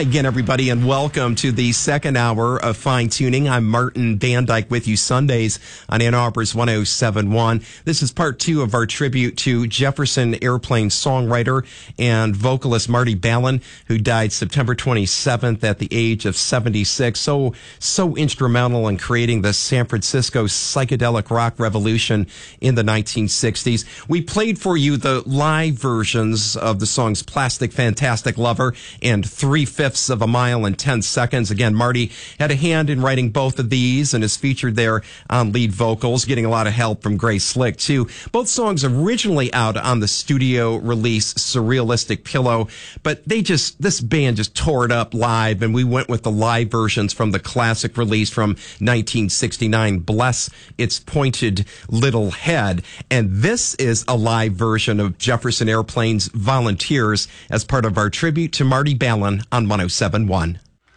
Hi again, everybody, and welcome to the second hour of Fine Tuning. I'm Martin Van Dyke with you Sundays on Ann Arbor's 107.1. This is part two of our tribute to Jefferson Airplane songwriter and vocalist Marty Balin, who died September 27th at the age of 76. So instrumental in creating the San Francisco psychedelic rock revolution in the 1960s. We played for you the live versions of the songs Plastic Fantastic Lover and 3/5 of a Mile in 10 Seconds. Again, Marty had a hand in writing both of these and is featured there on lead vocals, getting a lot of help from Grace Slick, too. Both songs originally out on the studio release Surrealistic Pillow, but this band just tore it up live, and we went with the live versions from the classic release from 1969, Bless Its Pointed Little Head. And this is a live version of Jefferson Airplane's Volunteers as part of our tribute to Marty Balin on 107.1.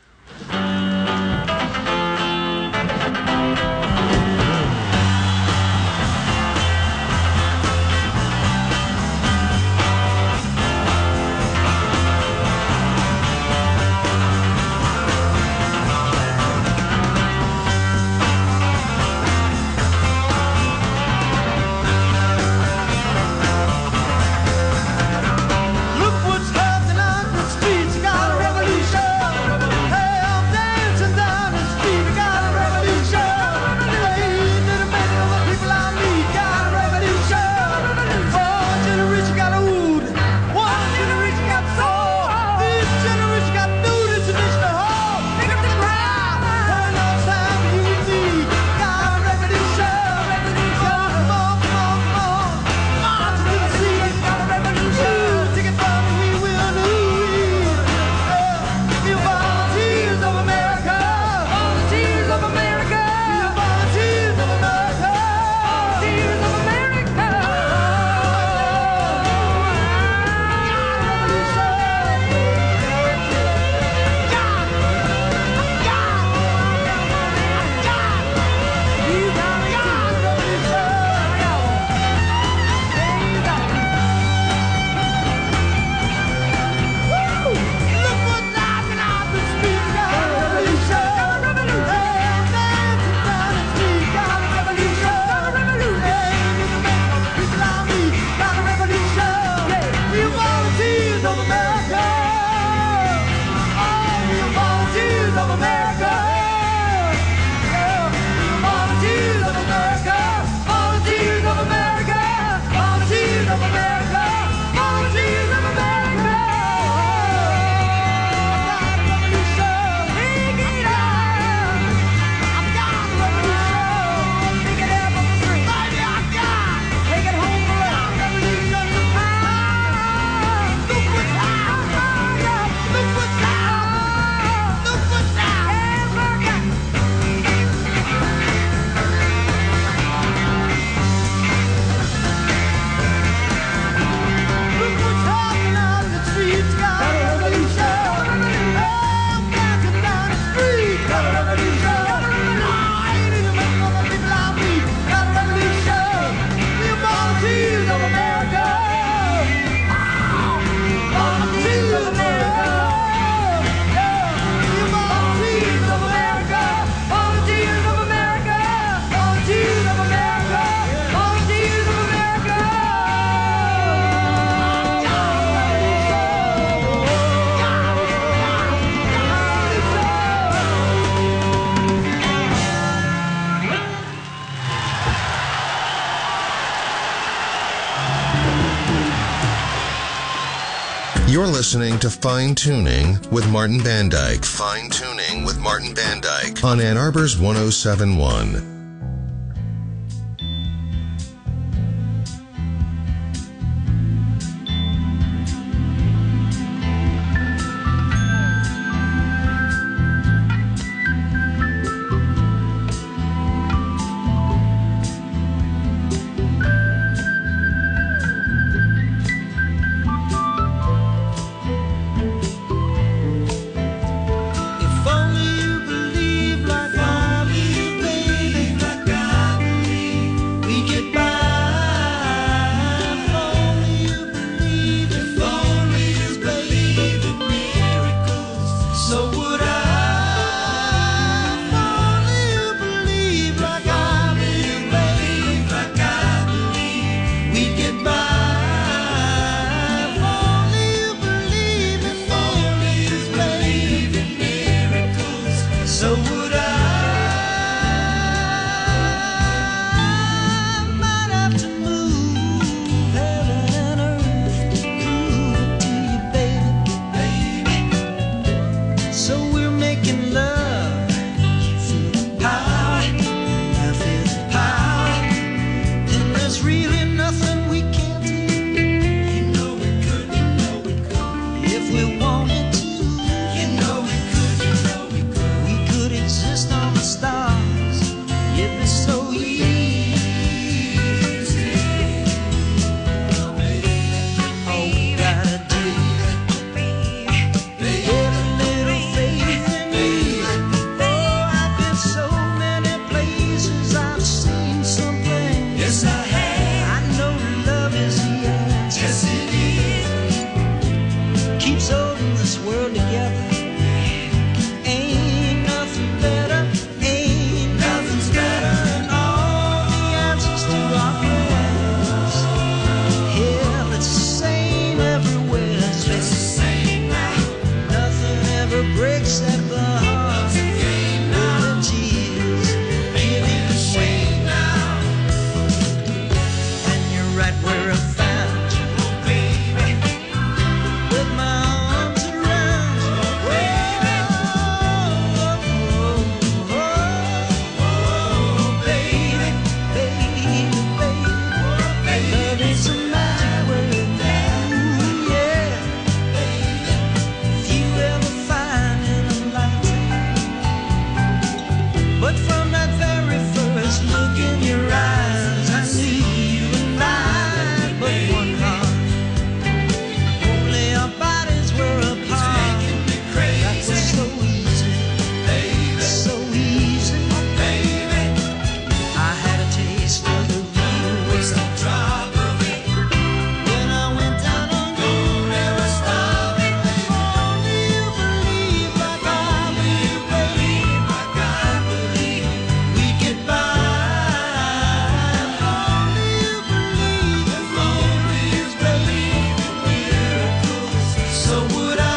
You're listening to Fine Tuning with Martin Van Dyke. Fine Tuning with Martin Van Dyke on Ann Arbor's 107.1. If only you believe like I believe, baby. So would I. Might have to move heaven and earth to prove it to you, baby. So we're making love. You feel the power, I feel the power. And there's really nothing we can't do. You know we could, you know we could. If we wanted to, you know we could, you know we could. We could exist on the stars. It'd be so easy. All we gotta do, put a little faith in me. Oh, I've been so many places, I've seen something. Yes, I have. I know love is the answer. Yes, it is. Keeps holding this world together. Ain't nothing better. Ain't nothing's better. And all the answers to our prayers. Hell, it's the same everywhere. It's the same now. Nothing ever breaks that bond. It's a game now. Tears giving way now. And you're right where I found you, baby. With my arms around you, baby. Oh, baby, baby, baby. Love is a magic word now, yeah. If you ever find in a lifetime. But from that very first look in your eyes, I knew you and I had but one heart. Only our bodies were apart. That was so easy, so easy. I had a taste of the real world. When I went down on you, never stop. Only you believe like I believe, baby. Like I believe we get by. Only you believe in miracles, baby, miracles. So would I.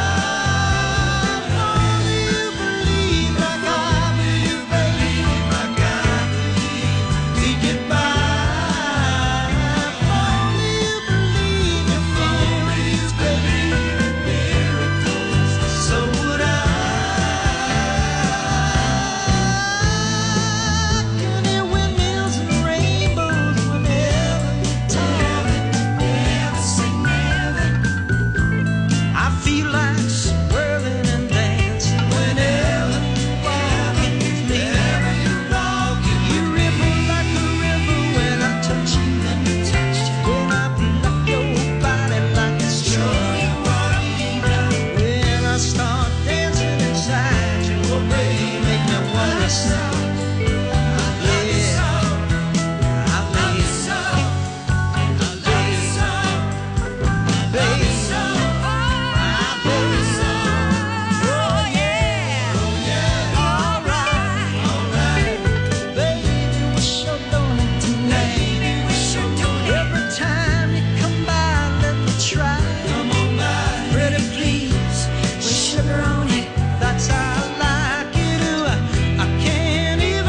Only you believe like I believe, baby, like I believe we get by. Only you believe in miracles, baby, miracles. So would I. Can hear windmills and rainbows whenever you tell me, never say never. I feel like swirling and dancing whenever you're walking with me. You ripple like a river when I touch you. When I pluck your body like a string. When I start dancing inside you, oh baby, make me wanna sing. Yeah, I love you so. Baby, every time you come by, let me try. Pretty please, with sugar on it. That's how I like it. I can't even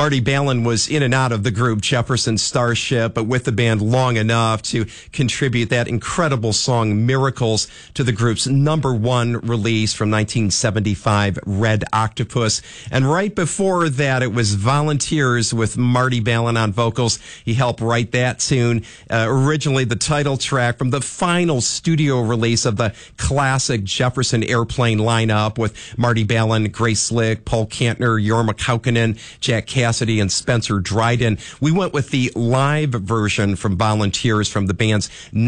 Marty Balin was in and out of the group Jefferson Starship, but with the band long enough to contribute that incredible song Miracles to the group's #1 release from 1975, Red Octopus. And right before that, it was Volunteers with Marty Balin on vocals. He helped write that tune, originally the title track from the final studio release of the classic Jefferson Airplane lineup with Marty Balin, Grace Slick, Paul Kantner, Jorma Kaukonen, Jack Cassidy, and Spencer Dryden. We went with the live version from Volunteers from the band's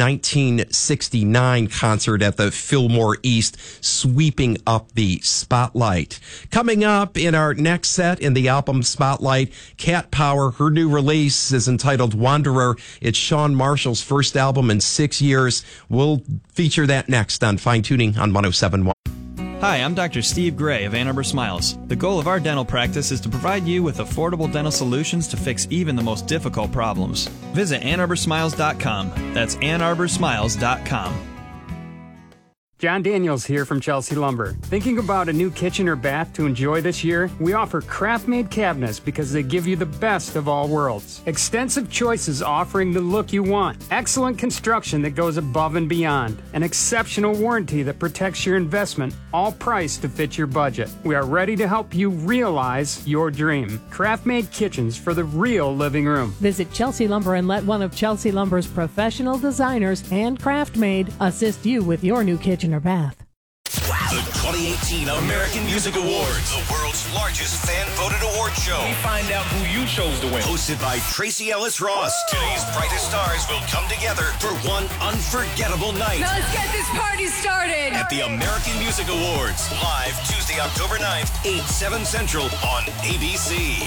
1969 concert at the Fillmore East, sweeping up the spotlight. Coming up in our next set in the album Spotlight, Cat Power. Her new release is entitled Wanderer. It's Shawn Marshall's first album in 6 years. We'll feature that next on Fine Tuning on 107.1. Hi, I'm Dr. Steve Gray of Ann Arbor Smiles. The goal of our dental practice is to provide you with affordable dental solutions to fix even the most difficult problems. Visit AnnArborSmiles.com. That's AnnArborSmiles.com. John Daniels here from Chelsea Lumber. Thinking about a new kitchen or bath to enjoy this year? We offer craft-made cabinets because they give you the best of all worlds. Extensive choices offering the look you want. Excellent construction that goes above and beyond. An exceptional warranty that protects your investment, all priced to fit your budget. We are ready to help you realize your dream. Craft-made kitchens for the real living room. Visit Chelsea Lumber and let one of Chelsea Lumber's professional designers and craft-made assist you with your new kitchen or bath. The 2018 American Music Awards, the world's largest fan-voted award show. We find out who you chose to win. Hosted by Tracy Ellis Ross. Today's brightest stars will come together for one unforgettable night. Now let's get this party started. At the American Music Awards, live Tuesday, October 9th, 8/7 Central on ABC.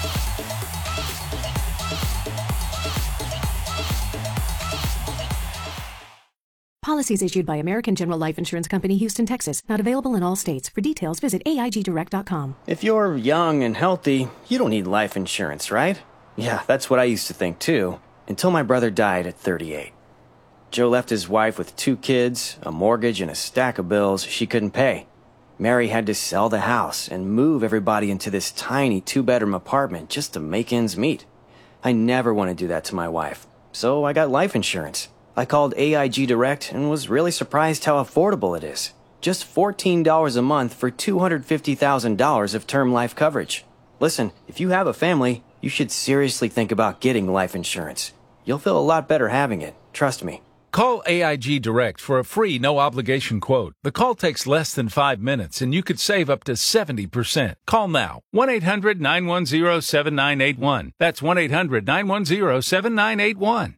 Policies issued by American General Life Insurance Company, Houston, Texas. Not available in all states. For details, visit AIGdirect.com. If you're young and healthy, you don't need life insurance, right? Yeah, that's what I used to think too, until my brother died at 38. Joe left his wife with 2 kids, a mortgage, and a stack of bills she couldn't pay. Mary had to sell the house and move everybody into this tiny 2-bedroom apartment just to make ends meet. I never want to do that to my wife, so I got life insurance. I called AIG Direct and was really surprised how affordable it is. Just $14 a month for $250,000 of term life coverage. Listen, if you have a family, you should seriously think about getting life insurance. You'll feel a lot better having it, trust me. Call AIG Direct for a free, no-obligation quote. The call takes less than 5 minutes, and you could save up to 70%. Call now. 1-800-910-7981. That's 1-800-910-7981.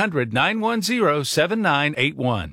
1-800-910-7981.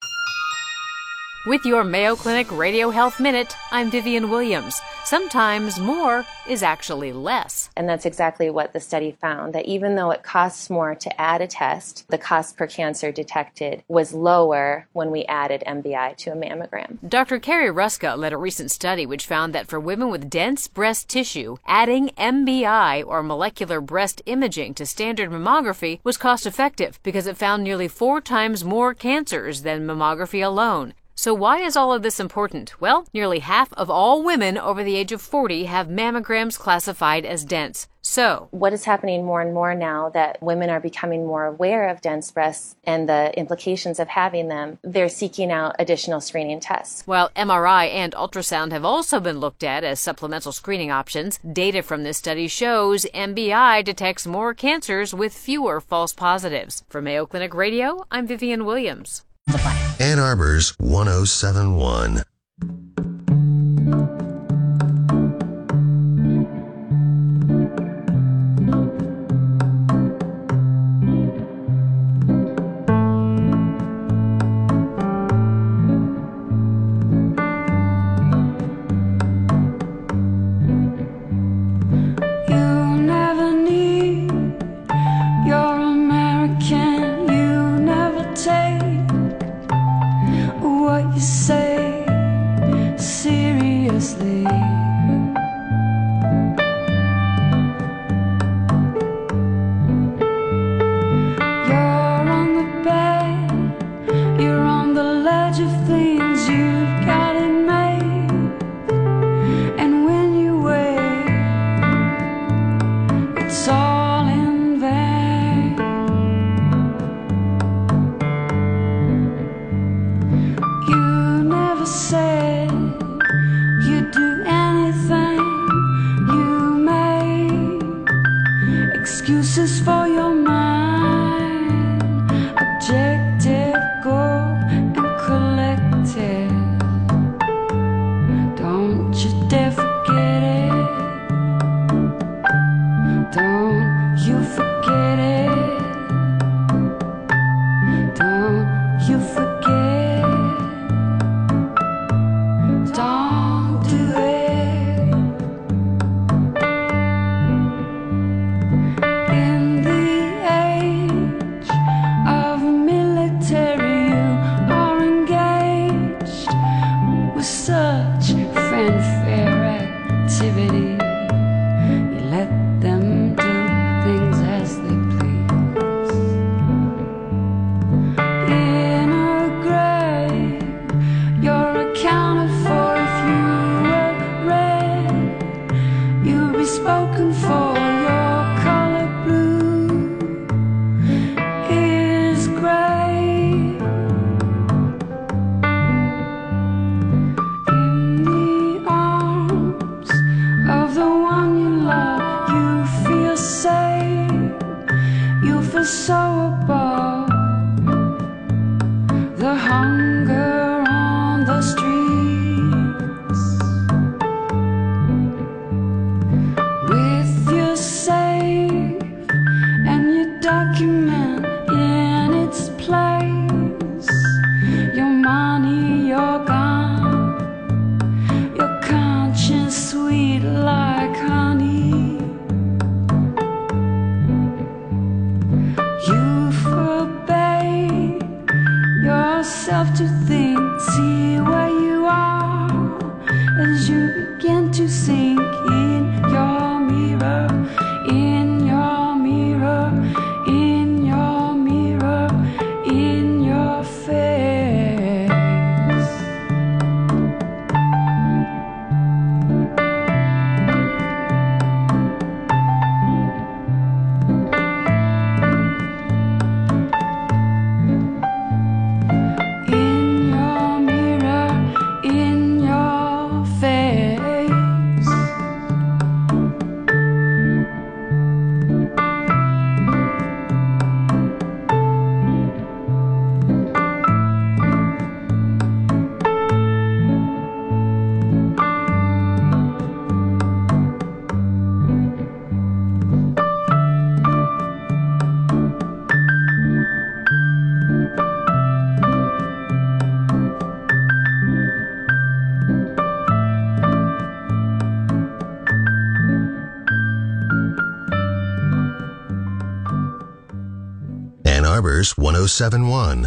With your Mayo Clinic Radio Health Minute, I'm Vivian Williams. Sometimes more is actually less. And that's exactly what the study found, that even though it costs more to add a test, the cost per cancer detected was lower when we added MBI to a mammogram. Dr. Carrie Ruska led a recent study which found that for women with dense breast tissue, adding MBI or molecular breast imaging to standard mammography was cost effective because it found nearly 4 times more cancers than mammography alone. So why is all of this important? Well, nearly half of all women over the age of 40 have mammograms classified as dense. So, what is happening more and more now that women are becoming more aware of dense breasts and the implications of having them, they're seeking out additional screening tests. While MRI and ultrasound have also been looked at as supplemental screening options, data from this study shows MBI detects more cancers with fewer false positives. For Mayo Clinic Radio, I'm Vivian Williams. Ann Arbor's 107.1. you forget. Don't do it. In the age of military, you are engaged with such fanfare activity. You let them do things as they please. In a grave, you're accounted for if you were red. You'll be spoken for. Your color blue is gray. In the arms of the one you love, you feel safe. You feel so above the hunger on the streets. With your safe and your document in its place, your money, your gun, your conscience sweet like honey. You forbade yourself to think, see where you are as you begin to sink in your mirror, in your mirror, in your mirror, in your face. In your mirror, in your face. Ann Arbor's 1071.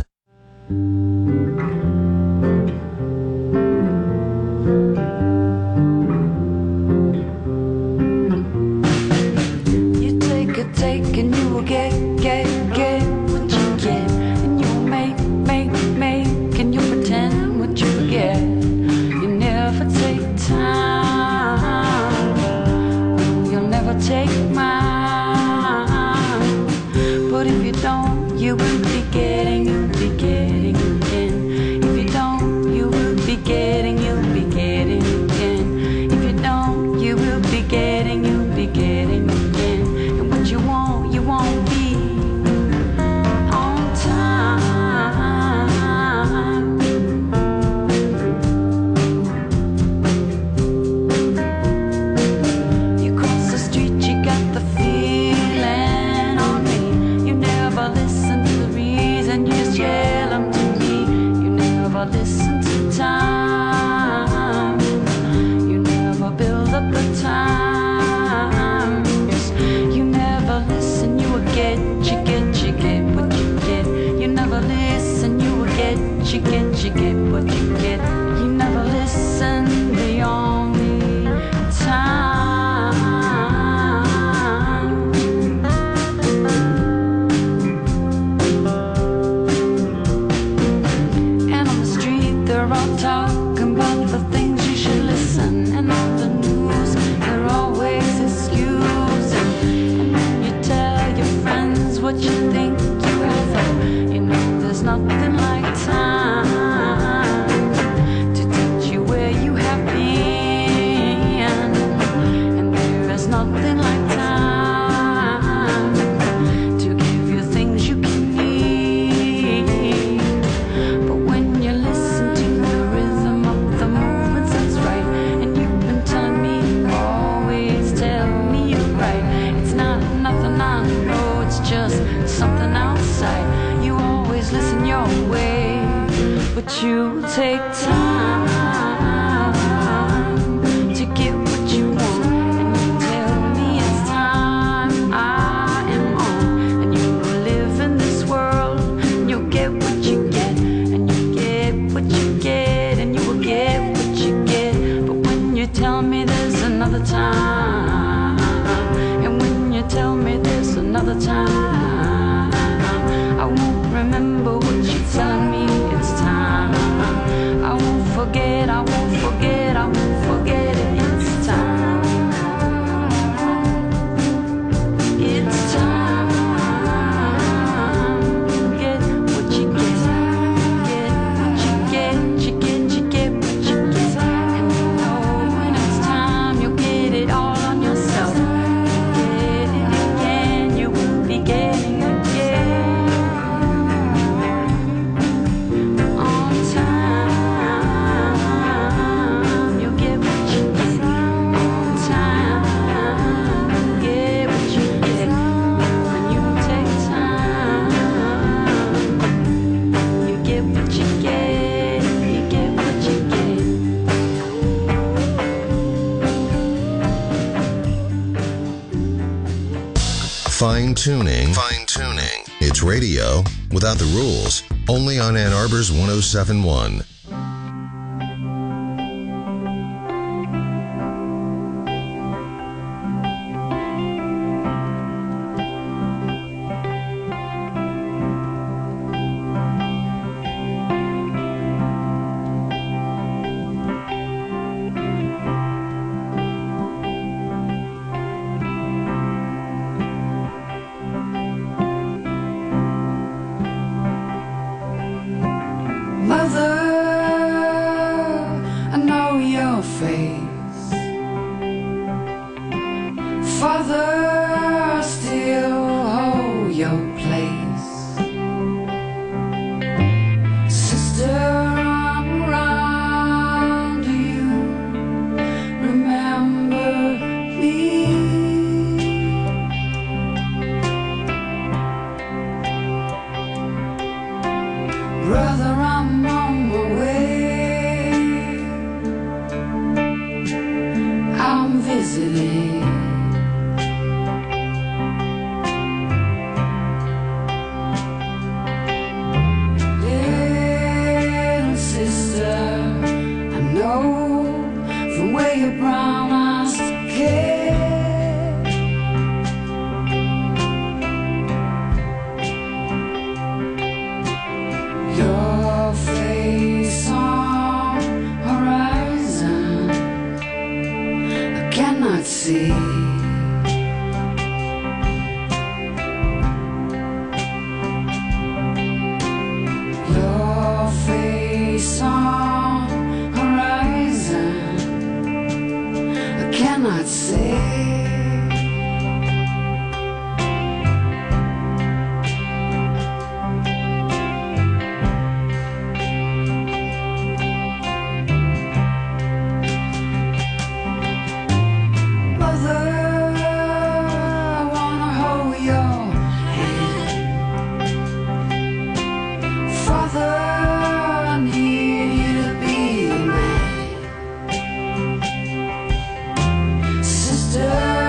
You take, and you will get what you get. And you'll make, and you pretend what you forget. You never take time, you'll never take mine. But if you don't, you will be getting again. If you don't, you will be getting again. If you don't, you will be getting again. And what you won't be on time. You cross the street, you got the feeling on me. You never listen to the reason, you just yell them to me. You never listen to time. You never build up the times. You never listen, you will get what you get. You never listen, you will get what you get. You never listen, the only time. And on the street, they're all talking about the things you should listen. And on the news, they're always excusing. And when you tell your friends what you think you have thought, you know there's nothing like time to teach you where you have been. And there is nothing like time to give you things you can need. But when you listen to the rhythm of the movements, that's right. And you've been telling me, always tell me you're right. It's not nothing I know, it's just something outside. You always listen your way. But you take time to get what you want, and you tell me it's time I am on. And you will live in this world, and you'll get what you get, and you get what you get, and you will get what you get. But when you tell me there's another time, and when you tell me there's another time, I won't remember what you're telling me. It's time. I won't forget, I won't forget, I won't forget it. It's time. It's time. Get what you get. Get what you get. You get what you get. And you know when it's time, you'll get it all on yourself. You get it again, you will be getting again. On time, you'll get what you get. On time, you'll get what you get. When you take time, you get what you get. You get what you get. Fine tuning. It's radio without the rules. Only on Ann Arbor's 107.1. Mother, I know your face. Father, I still hold your place. Sister, I'm around. Do you remember me? Brother, I'm on my way. I'm visiting. Little sister, I know from where your brown eyes care. Your face on horizon, I cannot see. Your face on horizon, I cannot see. Mother, I wanna hold your hand. Father, I need you to be a man. Sister,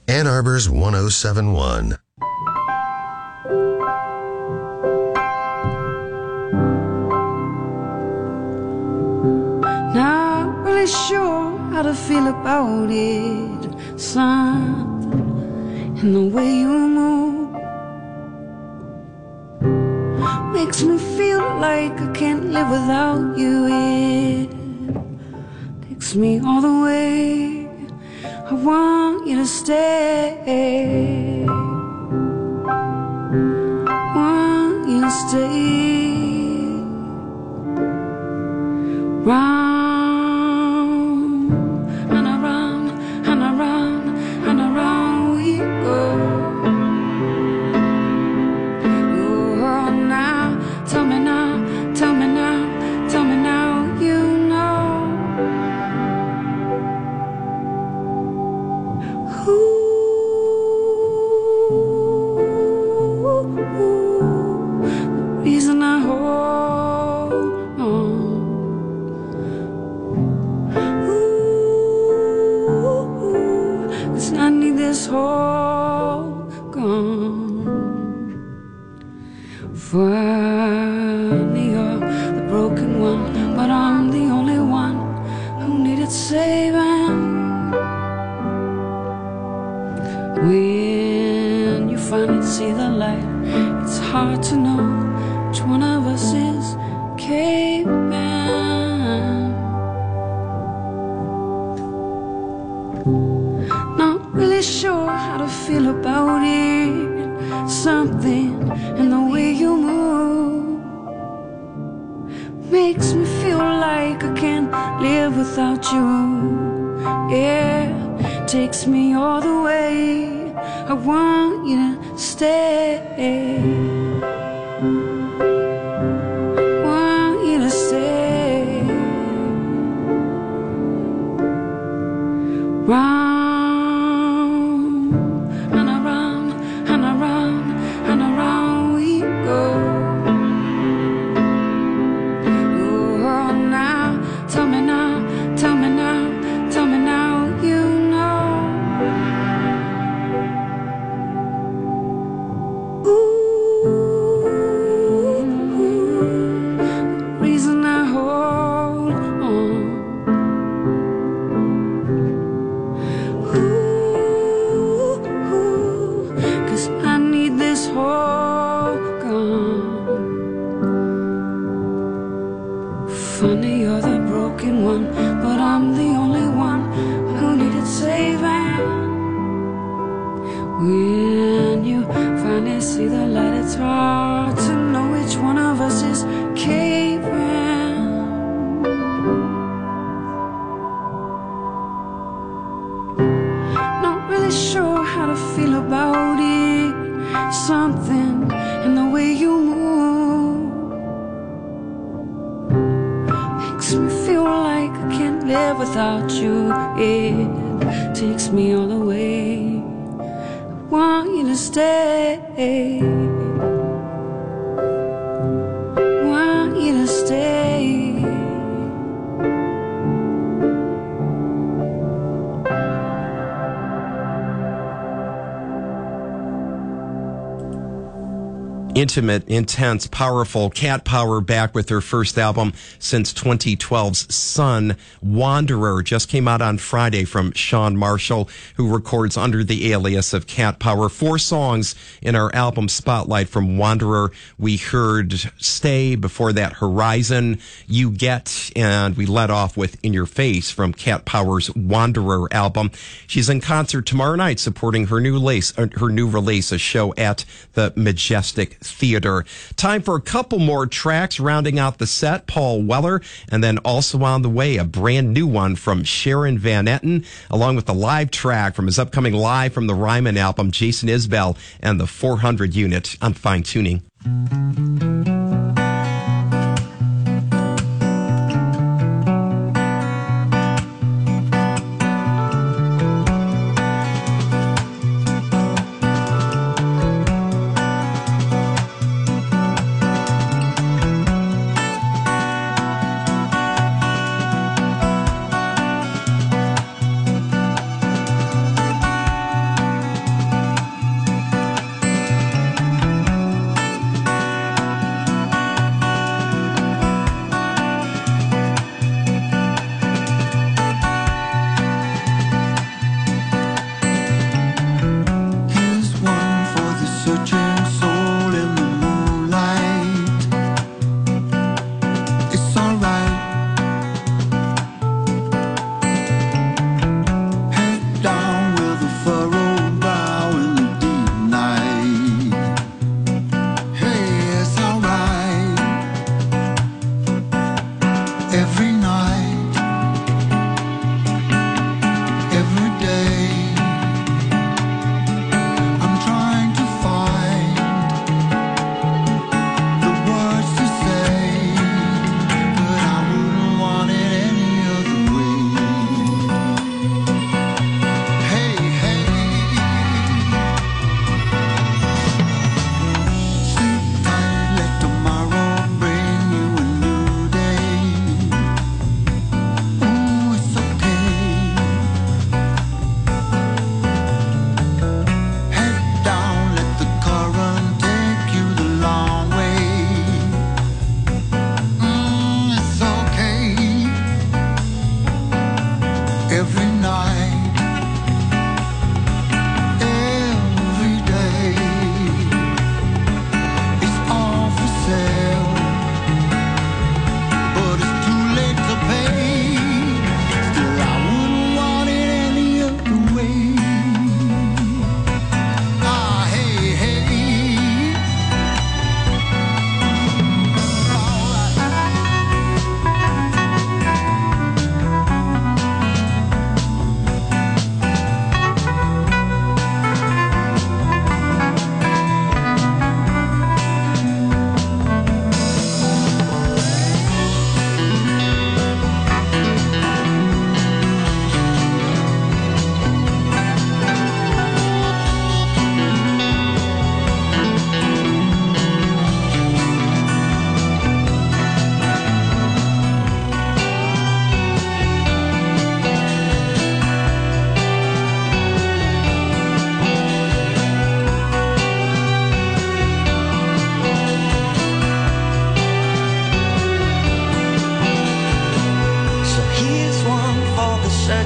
Ann Arbor's 1071. Not really sure how to feel about it. Something in the way you move makes me feel like I can't live without you. It takes me all the way. I want you to stay. Want you to stay. Round and around and around and around we go. Oh, now, tell me now, tell me now, tell me now, you know. The reason I hold on. 'Cause I need this whole gone. Funny, you're the broken one, but I'm the only one who needed saving. When you finally see the light, it's hard to know which one of us is caving. Not really sure how to feel about it. Something in the way you move makes me feel like I can't live without you. Yeah, takes me all the way. I want you to stay. Want you to stay. Round and around and around and around we go. Oh, now, tell me now, tell me now, tell me now, you know. Ooh, the reason I hold on. Ooh, 'cause I need this whole gone. Funny, you're the broken one, but I'm the only one who needed saving. When you finally see the light, it's hard to know which one of us is caving. Not really sure how to feel about it. Something in the way you move makes me feel like I can't live without you. It takes me all the way. I want you to stay. Want you to stay. Intimate, intense, powerful. Cat Power back with their first album since 2012's Sun. Wanderer just came out on Friday from Sean Marshall, who records under the alias of Cat Power. 4 songs in our album Spotlight from Wanderer. We heard Stay, before that Horizon, You Get, and we let off with In Your Face from Cat Power's Wanderer album. She's in concert tomorrow night supporting her new release, a show at the Majestic Theater. Time for a couple more tracks rounding out the set. Paul Weller, and then also on the way, a brand new one from Sharon Van Etten, along with the live track from his upcoming Live from the Ryman album, Jason Isbell and the 400 Unit on Fine Tuning.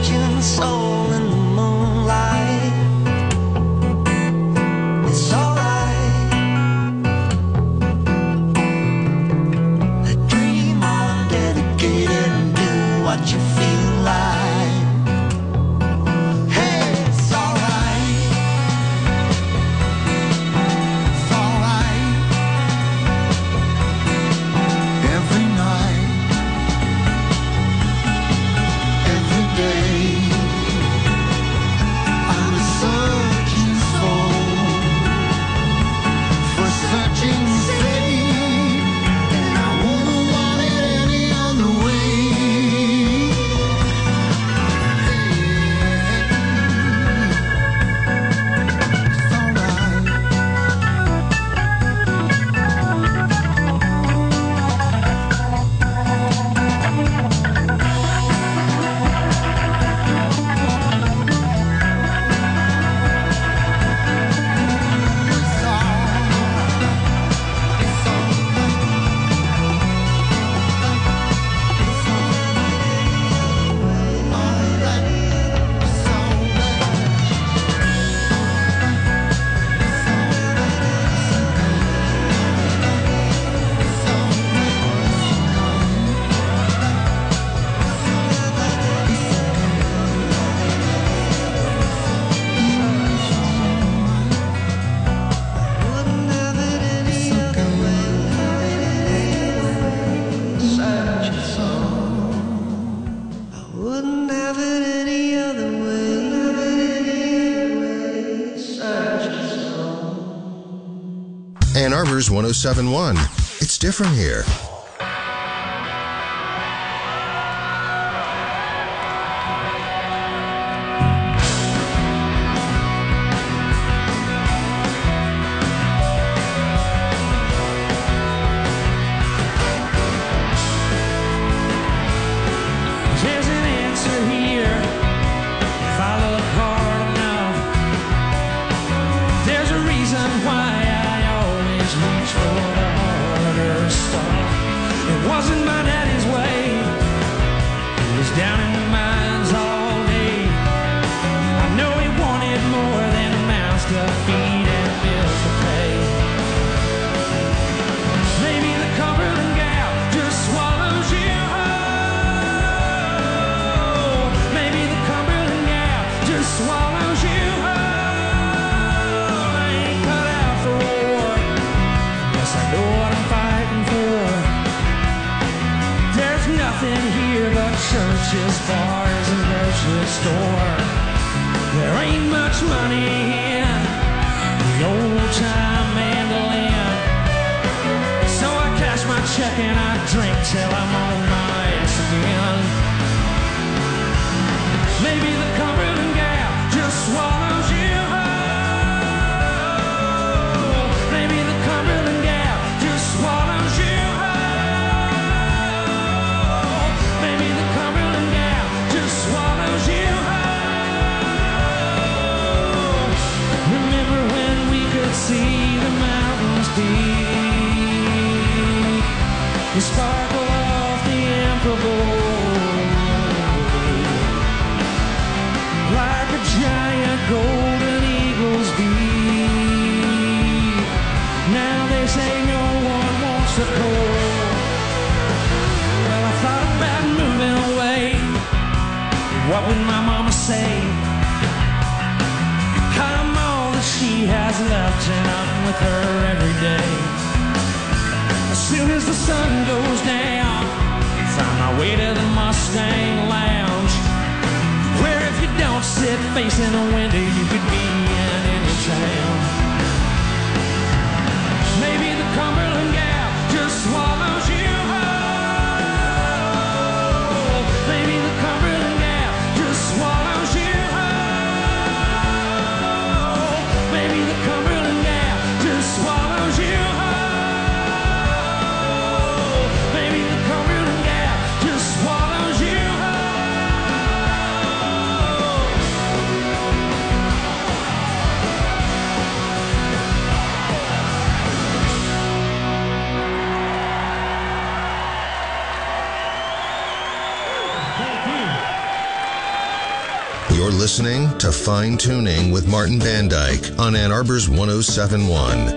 searching soul in the moonlight. It's alright. Dream on, dedicated, and do what you feel like. Hey, it's alright. It's alright. Every night, every day, I'm searching for searching sake, and I wouldn't want it any other way. It's alright. Wouldn't have it any other way. Ann Arbor's 107.1. It's different here. There's an answer here if I look hard enough. There's a reason why I always reach for the harder stuff. It wasn't my daddy's way. He was down in the mines all day. I know he wanted more than a mouth to feed and bills to pay. Maybe the Cumberland Gap just swallows you whole. Maybe the Cumberland Gap just swallows you whole. I ain't cut out for war. Yes, I know what I'm fighting for. There's nothing here but churches, bars, and grocery store. There ain't much money in the old-time mandolin. So I cash my check and I drink till I'm on my ass again. Maybe the Cumberland Gap just swallows you whole. Maybe the Cumberland Gap just swallows you whole. Maybe the Cumberland Gap just swallows you whole. Remember when we could see the mountains peak, the sparkle of the amber gold, like a giant golden eagle's beak. Now they say no one wants to go. Well, I thought about moving away. What would my mama say? I'm all that she has left, and I'm with her every day. As soon as the sun goes down, find my way to the Mustang Lounge, where if you don't sit facing a window, you could be in any town. Maybe the Cumberland Gap just swallows you whole. Maybe the Cumberland Gap just swallows you whole. Maybe the Cumberland Gap just swallows you whole. Maybe the Cumberland Gap just swallows you whole. You're listening to Fine Tuning with Martin Van Dyke on Ann Arbor's 107.1.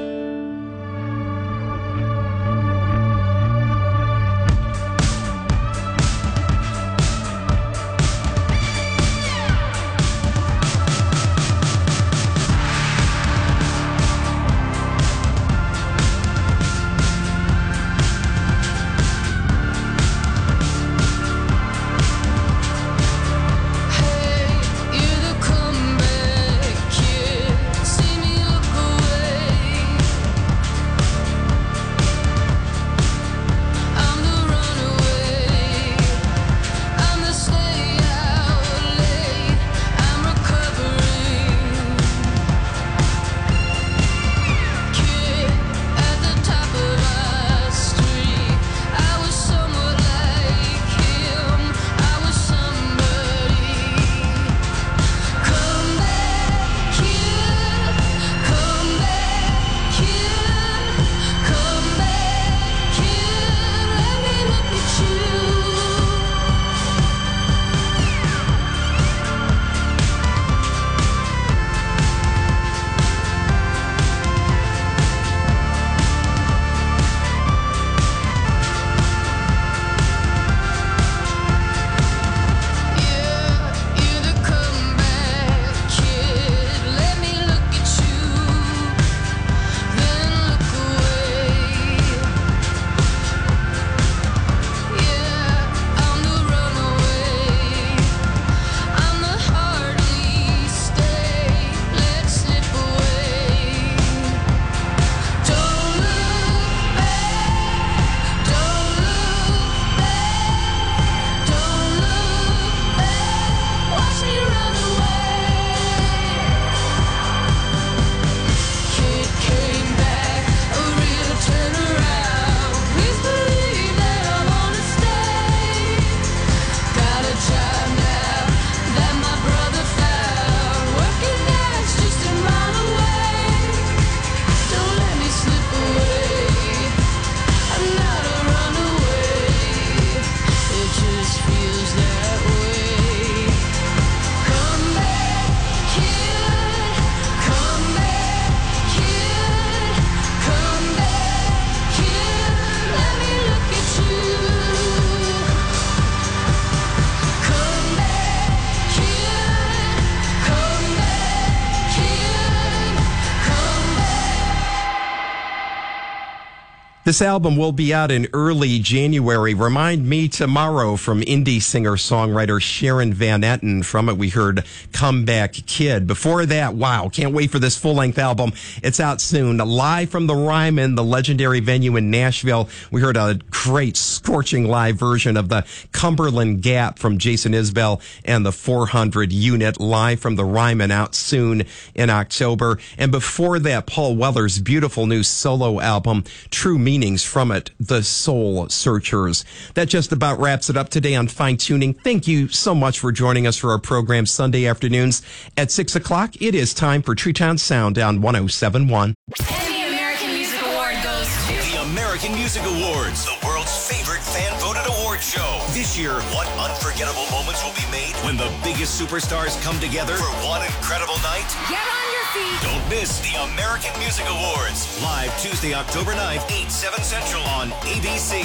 This album will be out in early January. Remind Me Tomorrow from indie singer-songwriter Sharon Van Etten. From it, we heard Comeback Kid. Before that, wow, can't wait for this full-length album. It's out soon. Live from the Ryman, the legendary venue in Nashville. We heard a great, scorching live version of the Cumberland Gap from Jason Isbell and the 400 Unit, live from the Ryman, out soon in October. And before that, Paul Weller's beautiful new solo album, True Meanings, from it, The Soul Searchers. That just about wraps it up today on Fine Tuning. Thank you so much for joining us for our program Sunday afternoons at 6 o'clock. It is time for Treetown Sound on 107.1. And the American Music Award goes to the American Music Awards, the world's favorite fan-voted award show. This year, what unforgettable moments will be made when the biggest superstars come together for one incredible night? Get on your feet. Don't miss the American Music Awards, live Tuesday, October 9th, 8, 7 Central on ABC.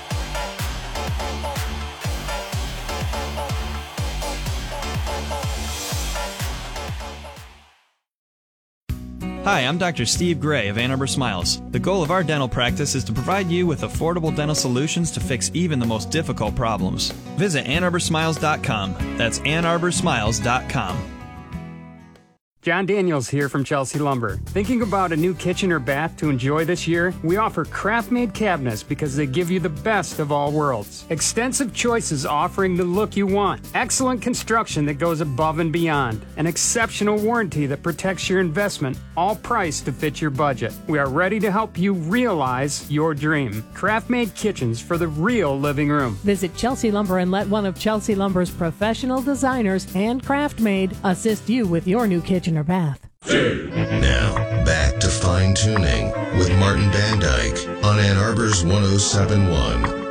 Hi, I'm Dr. Steve Gray of Ann Arbor Smiles. The goal of our dental practice is to provide you with affordable dental solutions to fix even the most difficult problems. Visit AnnArborSmiles.com. That's AnnArborSmiles.com. John Daniels here from Chelsea Lumber. Thinking about a new kitchen or bath to enjoy this year? We offer craft-made cabinets because they give you the best of all worlds. Extensive choices offering the look you want. Excellent construction that goes above and beyond. An exceptional warranty that protects your investment, all priced to fit your budget. We are ready to help you realize your dream. Craft-made kitchens for the real living room. Visit Chelsea Lumber and let one of Chelsea Lumber's professional designers and craft-made assist you with your new kitchen or bath. Now, back to Fine Tuning with Martin Van Dyke on Ann Arbor's 107.1.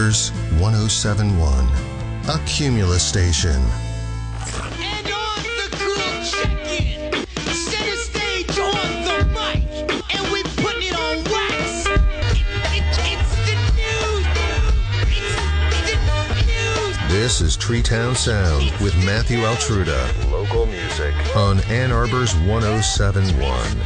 Arbors 1071, a Cumulus station. And on the cool check-in, center stage on the mic, and we put it on wax. It's the news. It's the news. This is Treetown Sound with Matthew Altruda. Local music on Ann Arbor's 1071.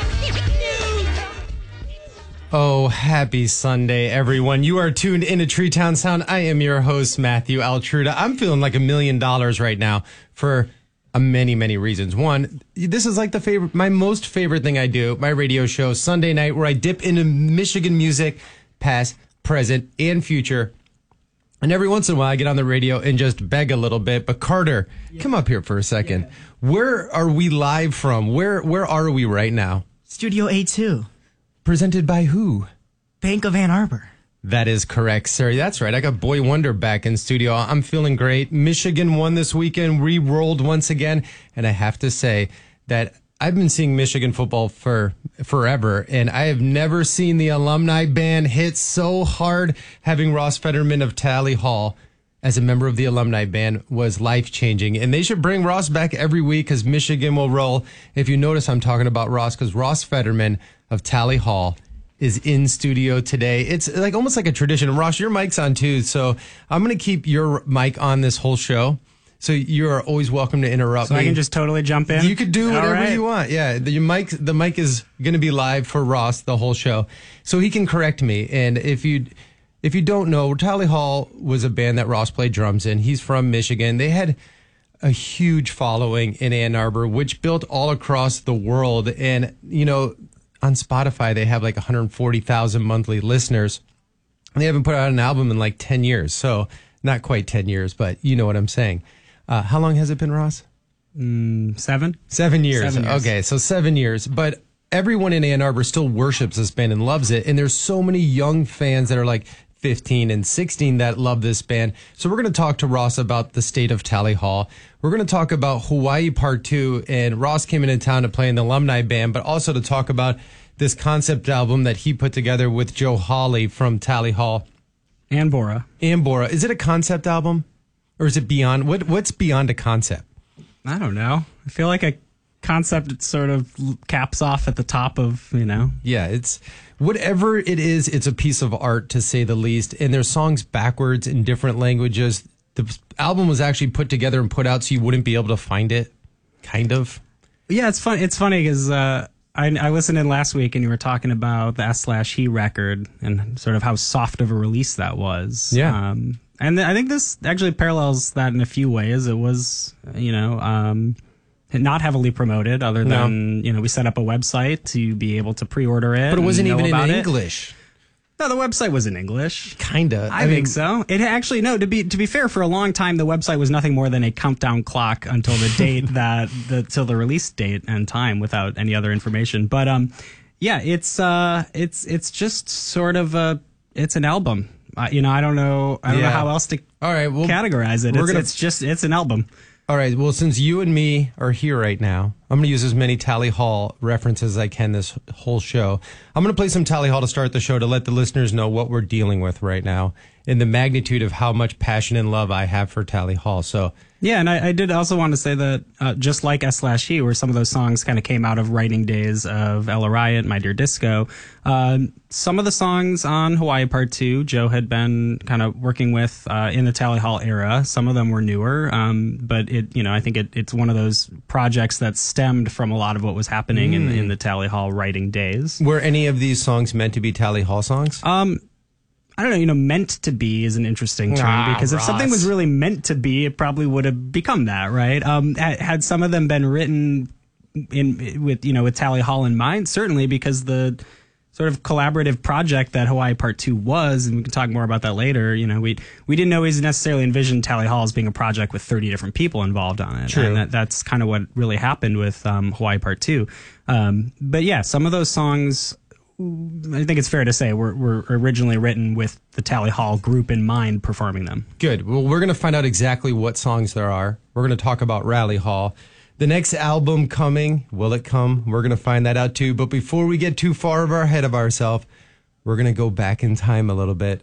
Oh, happy Sunday, everyone. You are tuned into Treetown Sound. I am your host, Matthew Altruda. I'm feeling like $1 million right now for many, many reasons. One, this is like my most favorite thing I do, my radio show, Sunday night, where I dip into Michigan music, past, present, and future. And every once in a while, I get on the radio and just beg a little bit. But Carter, come up here for a second. Yeah. Where are we live from? Where are we right now? Studio A2. Presented by who? Bank of Ann Arbor. That is correct, sir. That's right. I got Boy Wonder back in studio. I'm feeling great. Michigan won this weekend, re-rolled once again. And I have to say that I've been seeing Michigan football for forever, and I have never seen the alumni band hit so hard. Having Ross Fetterman of Tally Hall as a member of the alumni band was life-changing. And they should bring Ross back every week because Michigan will roll. If you notice, I'm talking about Ross because Ross Fetterman of Tally Hall is in studio today. It's like almost like a tradition. Ross, your mic's on too, so I'm going to keep your mic on this whole show. So you're always welcome to interrupt me. So I can just totally jump in? You could do whatever you want. Yeah, the mic is going to be live for Ross the whole show, so he can correct me. And if you don't know, Tally Hall was a band that Ross played drums in. He's from Michigan. They had a huge following in Ann Arbor, which built all across the world. And, on Spotify, they have like 140,000 monthly listeners. They haven't put out an album in like 10 years. So not quite 10 years, but you know what I'm saying. How long has it been, Ross? 7. 7 years. 7 years. Okay, so 7 years. But everyone in Ann Arbor still worships this band and loves it. And there's so many young fans that are like 15 and 16 that love this band. So we're going to talk to Ross about the state of Tally Hall. We're going to talk about Hawaii Part 2. And Ross came into town to play in the alumni band, but also to talk about this concept album that he put together with Joe Hawley from Tally Hall. And Bora. Is it a concept album? Or is it beyond? What's beyond a concept? I don't know. I feel like a concept sort of caps off at the top of, Yeah, it's whatever it is, it's a piece of art to say the least. And there's songs backwards in different languages. The album was actually put together and put out so you wouldn't be able to find it, kind of. Yeah, it's fun. It's funny because I listened in last week and you were talking about the S/He record and sort of how soft of a release that was. Yeah. And I think this actually parallels that in a few ways. It was, not heavily promoted other than, we set up a website to be able to pre-order it. But it wasn't even in English. No, the website was in English. Kinda. I think so. It actually, no, to be fair, for a long time, the website was nothing more than a countdown clock until the date till the release date and time without any other information. But, yeah, it's just sort of it's an album. I don't know how else to categorize it. It's an album. All right. Well, since you and me are here right now, I'm going to use as many Tally Hall references as I can this whole show. I'm going to play some Tally Hall to start the show to let the listeners know what we're dealing with right now and the magnitude of how much passion and love I have for Tally Hall. So, yeah, and I did also want to say that just like S/He, where some of those songs kind of came out of writing days of Ella Riot, My Dear Disco, some of the songs on Hawaii Part 2, Joe had been kind of working with in the Tally Hall era. Some of them were newer, but I think it's one of those projects that stemmed from a lot of what was happening in the Tally Hall writing days. Were any of these songs meant to be Tally Hall songs? I don't know, meant to be is an interesting term because if something was really meant to be, it probably would have become that, right? Had some of them been written with Tally Hall in mind, certainly, because the sort of collaborative project that Hawaii Part 2 was, and we can talk more about that later, we didn't always necessarily envision Tally Hall as being a project with 30 different people involved on it. True. And that's kind of what really happened with Hawaii Part 2. But yeah, some of those songs, I think it's fair to say, were originally written with the Tally Hall group in mind performing them. Good. Well, we're going to find out exactly what songs there are. We're going to talk about Rally Hall. The next album coming, will it come? We're going to find that out too. But before we get too far ahead of ourselves, we're going to go back in time a little bit.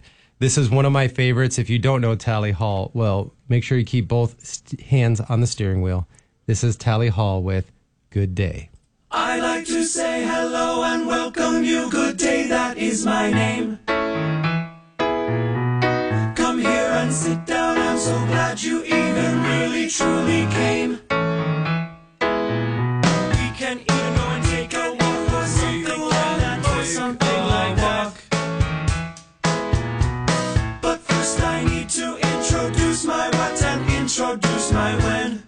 This is one of my favorites. If you don't know Tally Hall, well, make sure you keep both hands on the steering wheel. This is Tally Hall with Good Day. I like to say hello and welcome you. Good day, that is my name. Come here and sit down. I'm so glad you even really truly came. We can even go and take a walk or something like that, or something like that. But first I need to introduce my what and introduce my when.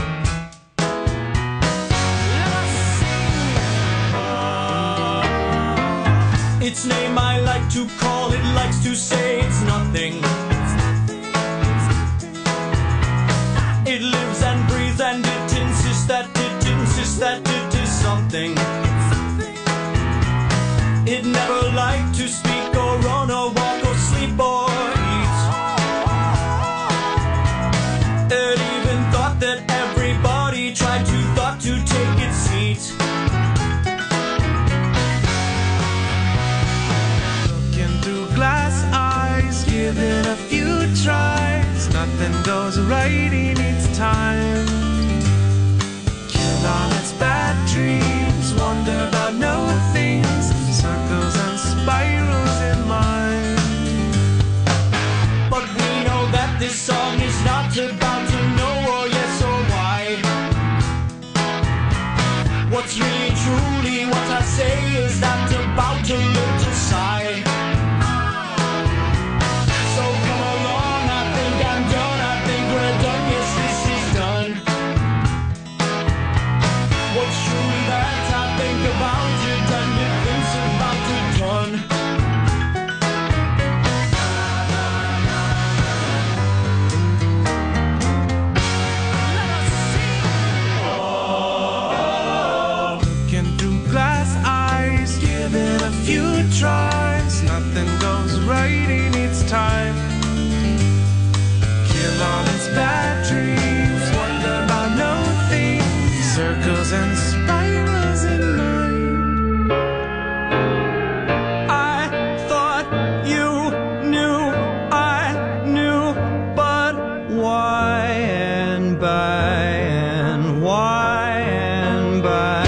Its name I like to call, it likes to say it's nothing. It lives and breathes and it insists that it is something. It never liked to speak or run or walk or sleep or eat. It even thought that everybody tried to take its seat. Glass eyes, give it a few tries. Nothing goes right in its time. Kill all its bad dreams, wonder about no things, circles and spirals in mind. But we know that this song is not about to know or yes or why. What's really truly what I say is not about to live to sigh. Tries, nothing goes right in its time. Kill all its bad dreams, wonder about no things, circles and spirals in mind. I thought you knew, I knew, but why and by and why and by.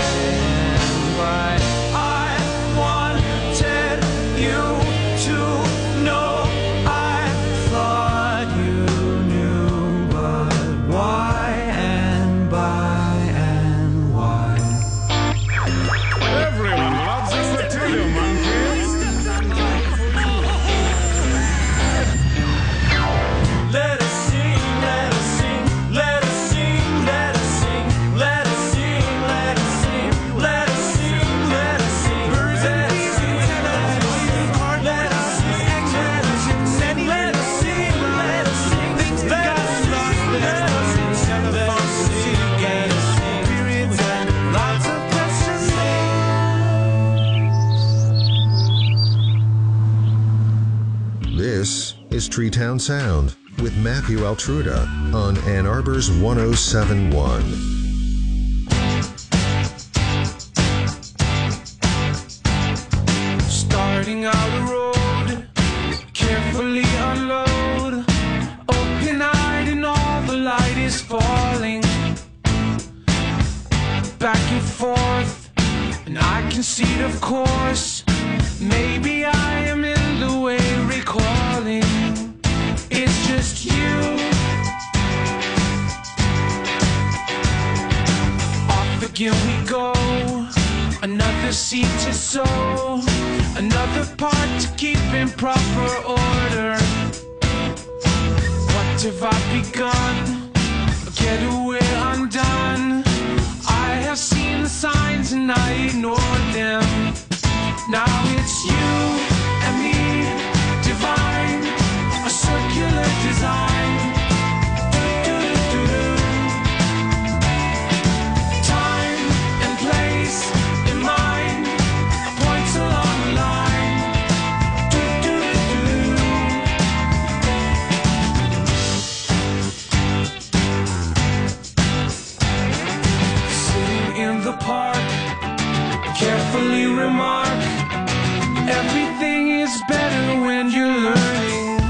This is Treetown Sound with Matthew Altruda on Ann Arbor's 107.1. Starting out a road, carefully unload, open-eyed and all the light is falling. Back and forth, and I can see it, of course. Maybe I am in the way recalling. It's just you. Off again we go. Another seed to sow, another part to keep in proper order. What have I begun? A getaway undone. I have seen the signs and I ignored them. Now it's you and me, divine, a circular design. Time and place in mind, points along the line. Sitting in the park, carefully remark. Everything is better when you're learning.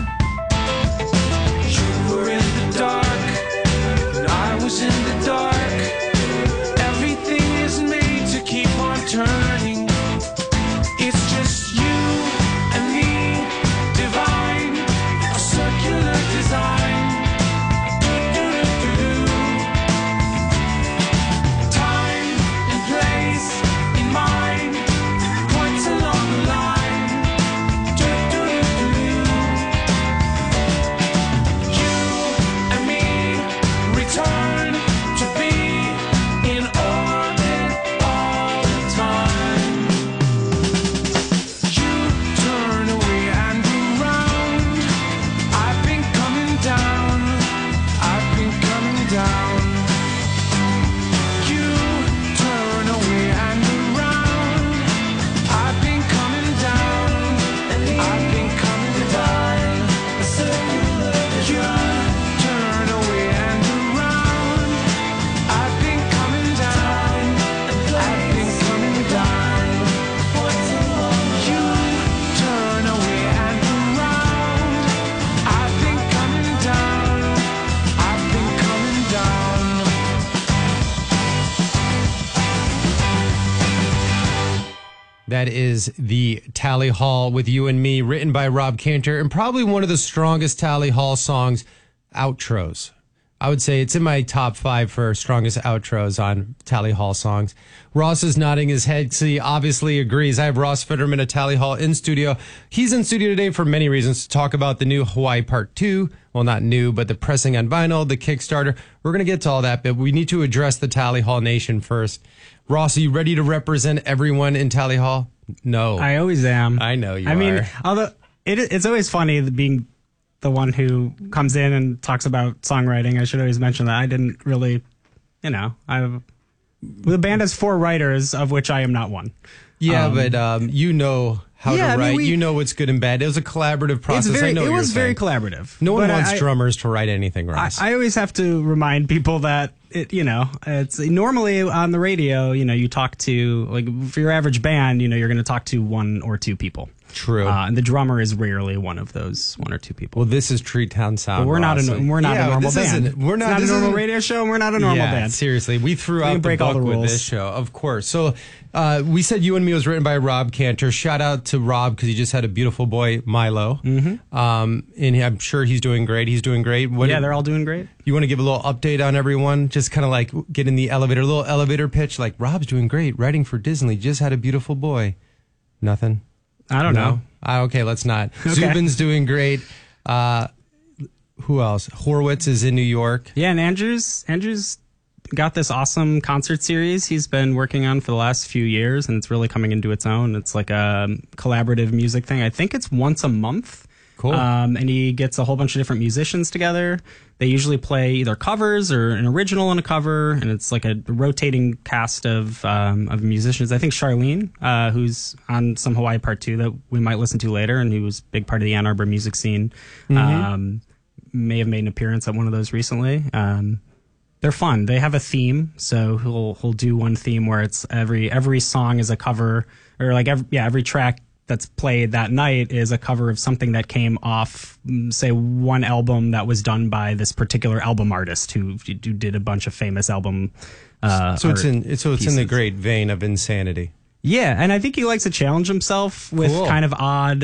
That is the Tally Hall with You and Me, written by Rob Cantor, and probably one of the strongest Tally Hall songs, outros. I would say it's in my top 5 for strongest outros on Tally Hall songs. Ross is nodding his head because he obviously agrees. I have Ross Fitterman of Tally Hall in studio. He's in studio today for many reasons to talk about the new Hawaii Part 2. Well, not new, but the pressing on vinyl, the Kickstarter. We're going to get to all that, but we need to address the Tally Hall Nation first. Ross, are you ready to represent everyone in Tally Hall? No. I always am. I know you are. I mean, although it's always funny being the one who comes in and talks about songwriting. I should always mention that I didn't really, the band has 4 writers, of which I am not one. Yeah, but you know how to write. You know what's good and bad. It was a collaborative process. It was very collaborative. No one wants drummers to write anything, Ross. I always have to remind people that it's normally on the radio. You talk to, like, for your average band, you're going to talk to 1 or 2 people. True. And the drummer is rarely one of those 1 or 2 people. Well, this is Tree Town Sound. But we're not a normal band. It's not a normal radio show, and we're not a normal band. Seriously, we threw out the book with this show, of course. So we said You and Me was written by Rob Cantor. Shout out to Rob because he just had a beautiful boy, Milo. Mm-hmm. And I'm sure he's doing great. He's doing great. They're all doing great. You want to give a little update on everyone? Just kind of like get in the elevator, a little elevator pitch. Like, Rob's doing great. Writing for Disney. Just had a beautiful boy. Nothing? I don't know. Okay, let's not. Okay. Zubin's doing great. Who else? Horowitz is in New York. Yeah, and Andrew's got this awesome concert series he's been working on for the last few years, and it's really coming into its own. It's like a collaborative music thing. I think it's once a month. Cool. And he gets a whole bunch of different musicians together. They usually play either covers or an original and a cover, and it's like a rotating cast of musicians. I think Charlene, who's on some Hawaii Part 2 that we might listen to later, and who was a big part of the Ann Arbor music scene, may have made an appearance at one of those recently. They're fun. They have a theme, so he'll do one theme where it's every song is a cover, or like every track that's played that night is a cover of something that came off, say, one album that was done by this particular album artist who did a bunch of famous album. So it's in the great vein of Insanity. Yeah, and I think he likes to challenge himself with kind of odd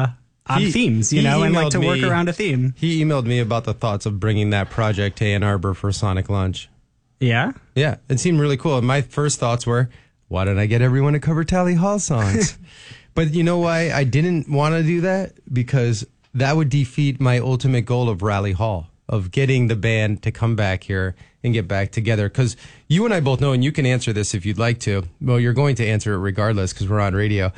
themes, and like to work around a theme. He emailed me about the thoughts of bringing that project to Ann Arbor for Sonic Lunch. Yeah? Yeah, it seemed really cool. And my first thoughts were, why don't I get everyone to cover Tally Hall songs? But you know why I didn't want to do that? Because that would defeat my ultimate goal of Rally Hall, of getting the band to come back here and get back together. Because you and I both know, and you can answer this if you'd like to. Well, you're going to answer it regardless because we're on radio.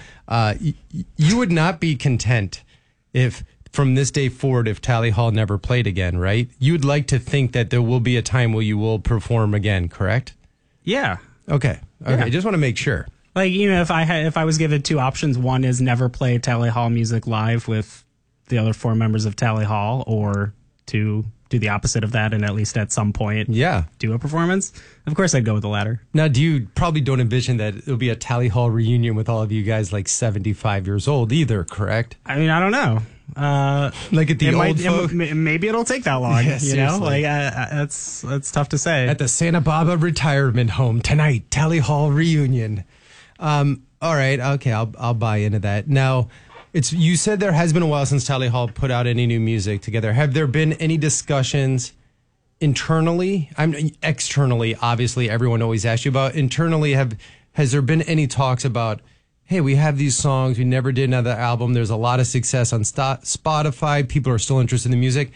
You would not be content if from this day forward, if Tally Hall never played again, right? You'd like to think that there will be a time where you will perform again, correct? Yeah. Okay. Yeah. Just want to make sure. Like, if I was given 2 options, one is never play Tally Hall music live with the other 4 members of Tally Hall, or to do the opposite of that and at least at some point do a performance. Of course, I'd go with the latter. Now, you probably don't envision that it'll be a Tally Hall reunion with all of you guys like 75 years old either, correct? I mean, I don't know. Like at the old folk? Maybe it'll take that long. Yeah, That's tough to say. At the Santa Barbara Retirement Home tonight, Tally Hall reunion. All right, okay, I'll buy into that. Now, you said there has been a while since Tally Hall put out any new music together. Have there been any discussions internally? Externally, obviously, everyone always asks you about. Internally, has there been any talks about, hey, we have these songs, we never did another album, there's a lot of success on Spotify, people are still interested in the music.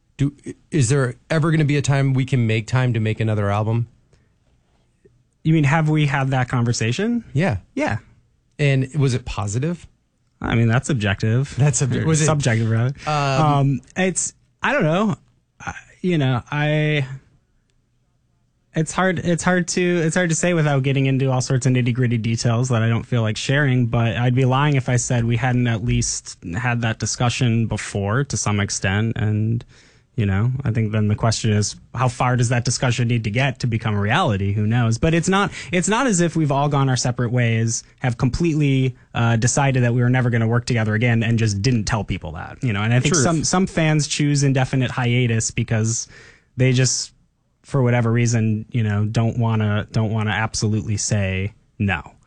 Is there ever going to be a time we can make time to make another album? You mean, have we had that conversation? Yeah. Yeah. And was it positive? I mean, that's subjective. That's subjective. Was it subjective, rather? It's, I don't know. It's hard to say without getting into all sorts of nitty gritty details that I don't feel like sharing, but I'd be lying if I said we hadn't at least had that discussion before to some extent. And, I think then the question is, how far does that discussion need to get to become a reality? Who knows? But it's not as if we've all gone our separate ways, have completely decided that we were never going to work together again and just didn't tell people that, and I think some fans choose indefinite hiatus because they just, for whatever reason, don't want to absolutely say no.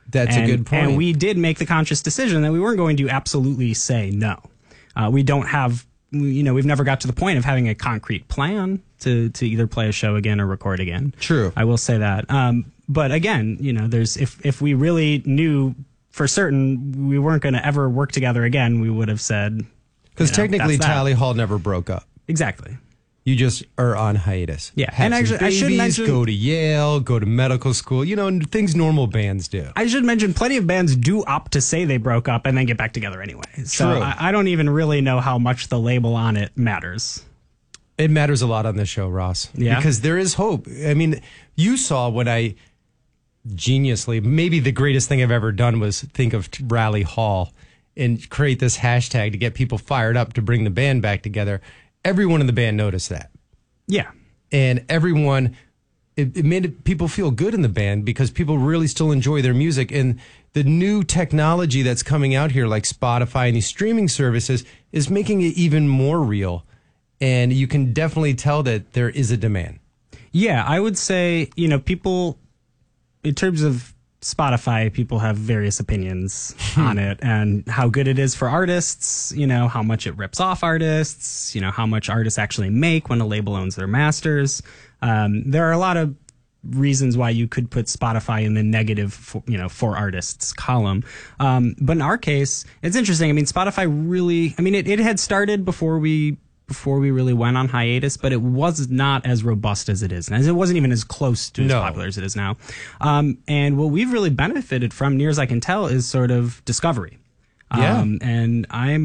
That's a good point. And we did make the conscious decision that we weren't going to absolutely say no. We don't have, we've never got to the point of having a concrete plan to either play a show again or record again. True. I will say that. But again, there's if we really knew for certain we weren't going to ever work together again, we would have said. Because technically, Tally Hall never broke up. Exactly. You just are on hiatus. Yeah. Have And actually, babies, I should mention. go to Yale, go to medical school, and things normal bands do. I should mention plenty of bands do opt to say they broke up and then get back together anyway. So True. I don't even really know how much the label on it matters. It matters a lot on this show, Ross. Yeah. Because there is hope. I mean, you saw when I geniusly, maybe the greatest thing I've ever done was think of Rally Hall and create this hashtag to get people fired up to bring the band back together. Everyone in the band noticed that. Yeah. And everyone, it made people feel good in the band because people really still enjoy their music. And the new technology that's coming out here, like Spotify and these streaming services, is making it even more real. And you can definitely tell that there is a demand. Yeah, I would say, people, in terms of Spotify, people have various opinions on it and how good it is for artists, how much it rips off artists, how much artists actually make when a label owns their masters. There are a lot of reasons why you could put Spotify in the negative, for artists column. But in our case, it's interesting. I mean, Spotify really, it had started before we really went on hiatus, but it was not as robust as it is. And it wasn't even as close to as popular as it is now. And what we've really benefited from, near as I can tell, is sort of discovery. Yeah. And I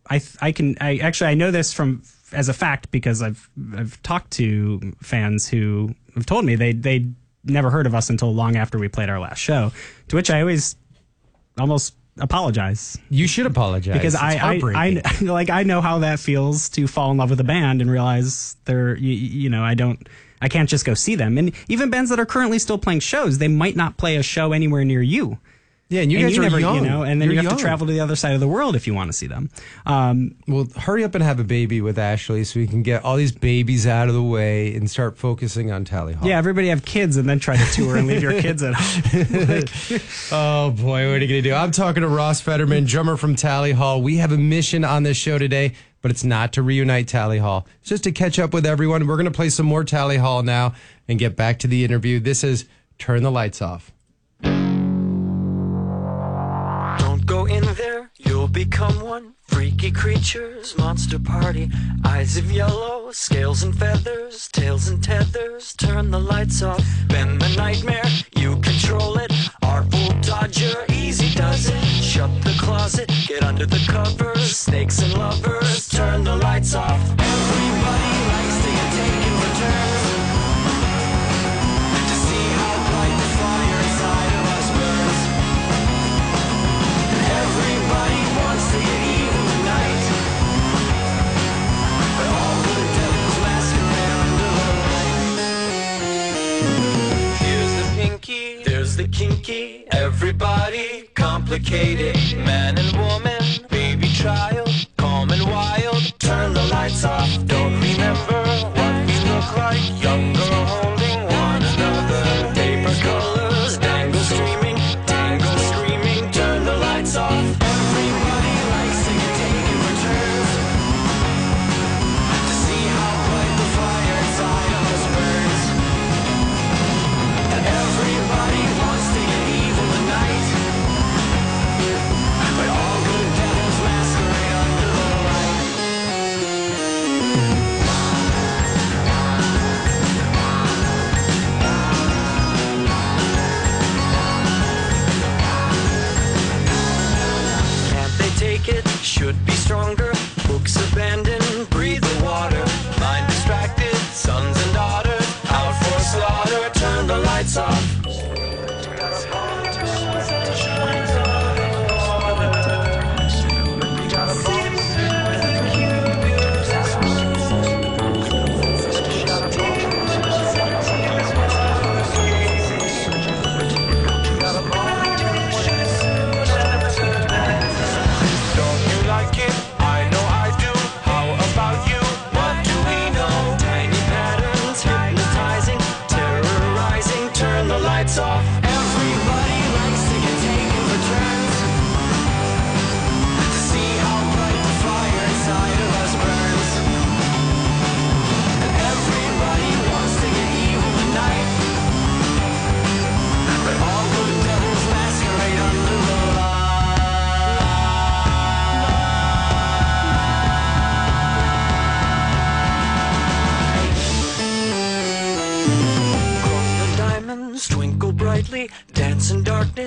know this as a fact because I've talked to fans who have told me they never heard of us until long after we played our last show, to which I always almost apologize. You should apologize because it's I know how that feels to fall in love with a band and realize I can't just go see them. And even bands that are currently still playing shows, they might not play a show anywhere near you. Yeah, and you guys are never, young. And then You're you have young. to travel to the other side of the world if you want to see them. Well, hurry up and have a baby with Ashley so we can get all these babies out of the way and start focusing on Tally Hall. Yeah, everybody have kids and then try to tour and leave your kids at home. Oh, boy, what are you going to do? I'm talking to Ross Fetterman, drummer from Tally Hall. We have a mission on this show today, but it's not to reunite Tally Hall. It's just to catch up with everyone. We're going to play some more Tally Hall now and get back to the interview. This is Turn the Lights Off. Don't go in there, you'll become one. Freaky creatures, monster party. Eyes of yellow, scales and feathers, tails and tethers. Turn the lights off, bend the nightmare, you control it. Artful dodger, easy does it. Shut the closet, get under the covers. Snakes and lovers, turn the lights off. Everybody likes to get taken for turns. To see how bright the fire inside of us burns. Everybody wants to get evil tonight, but all the devils masquerade under the light. Here's the pinky, there's the kinky. Everybody complicated, man and woman, baby child, calm and wild. Turn the lights off, don't remember what we look like. Young girl holding one another. Paper colors, dangle streaming, tangle screaming. Turn the lights off. Everybody likes to get taken for turns. To see how bright the fire inside of us burns. And everybody wants to get evil tonight, but all good devils masquerade under the light. Can't they take it? Should be stronger. Books abandoned, breathe the water. Mind distracted, sons and daughters out for slaughter. Turn the lights off. Don't you like it? I know I do. How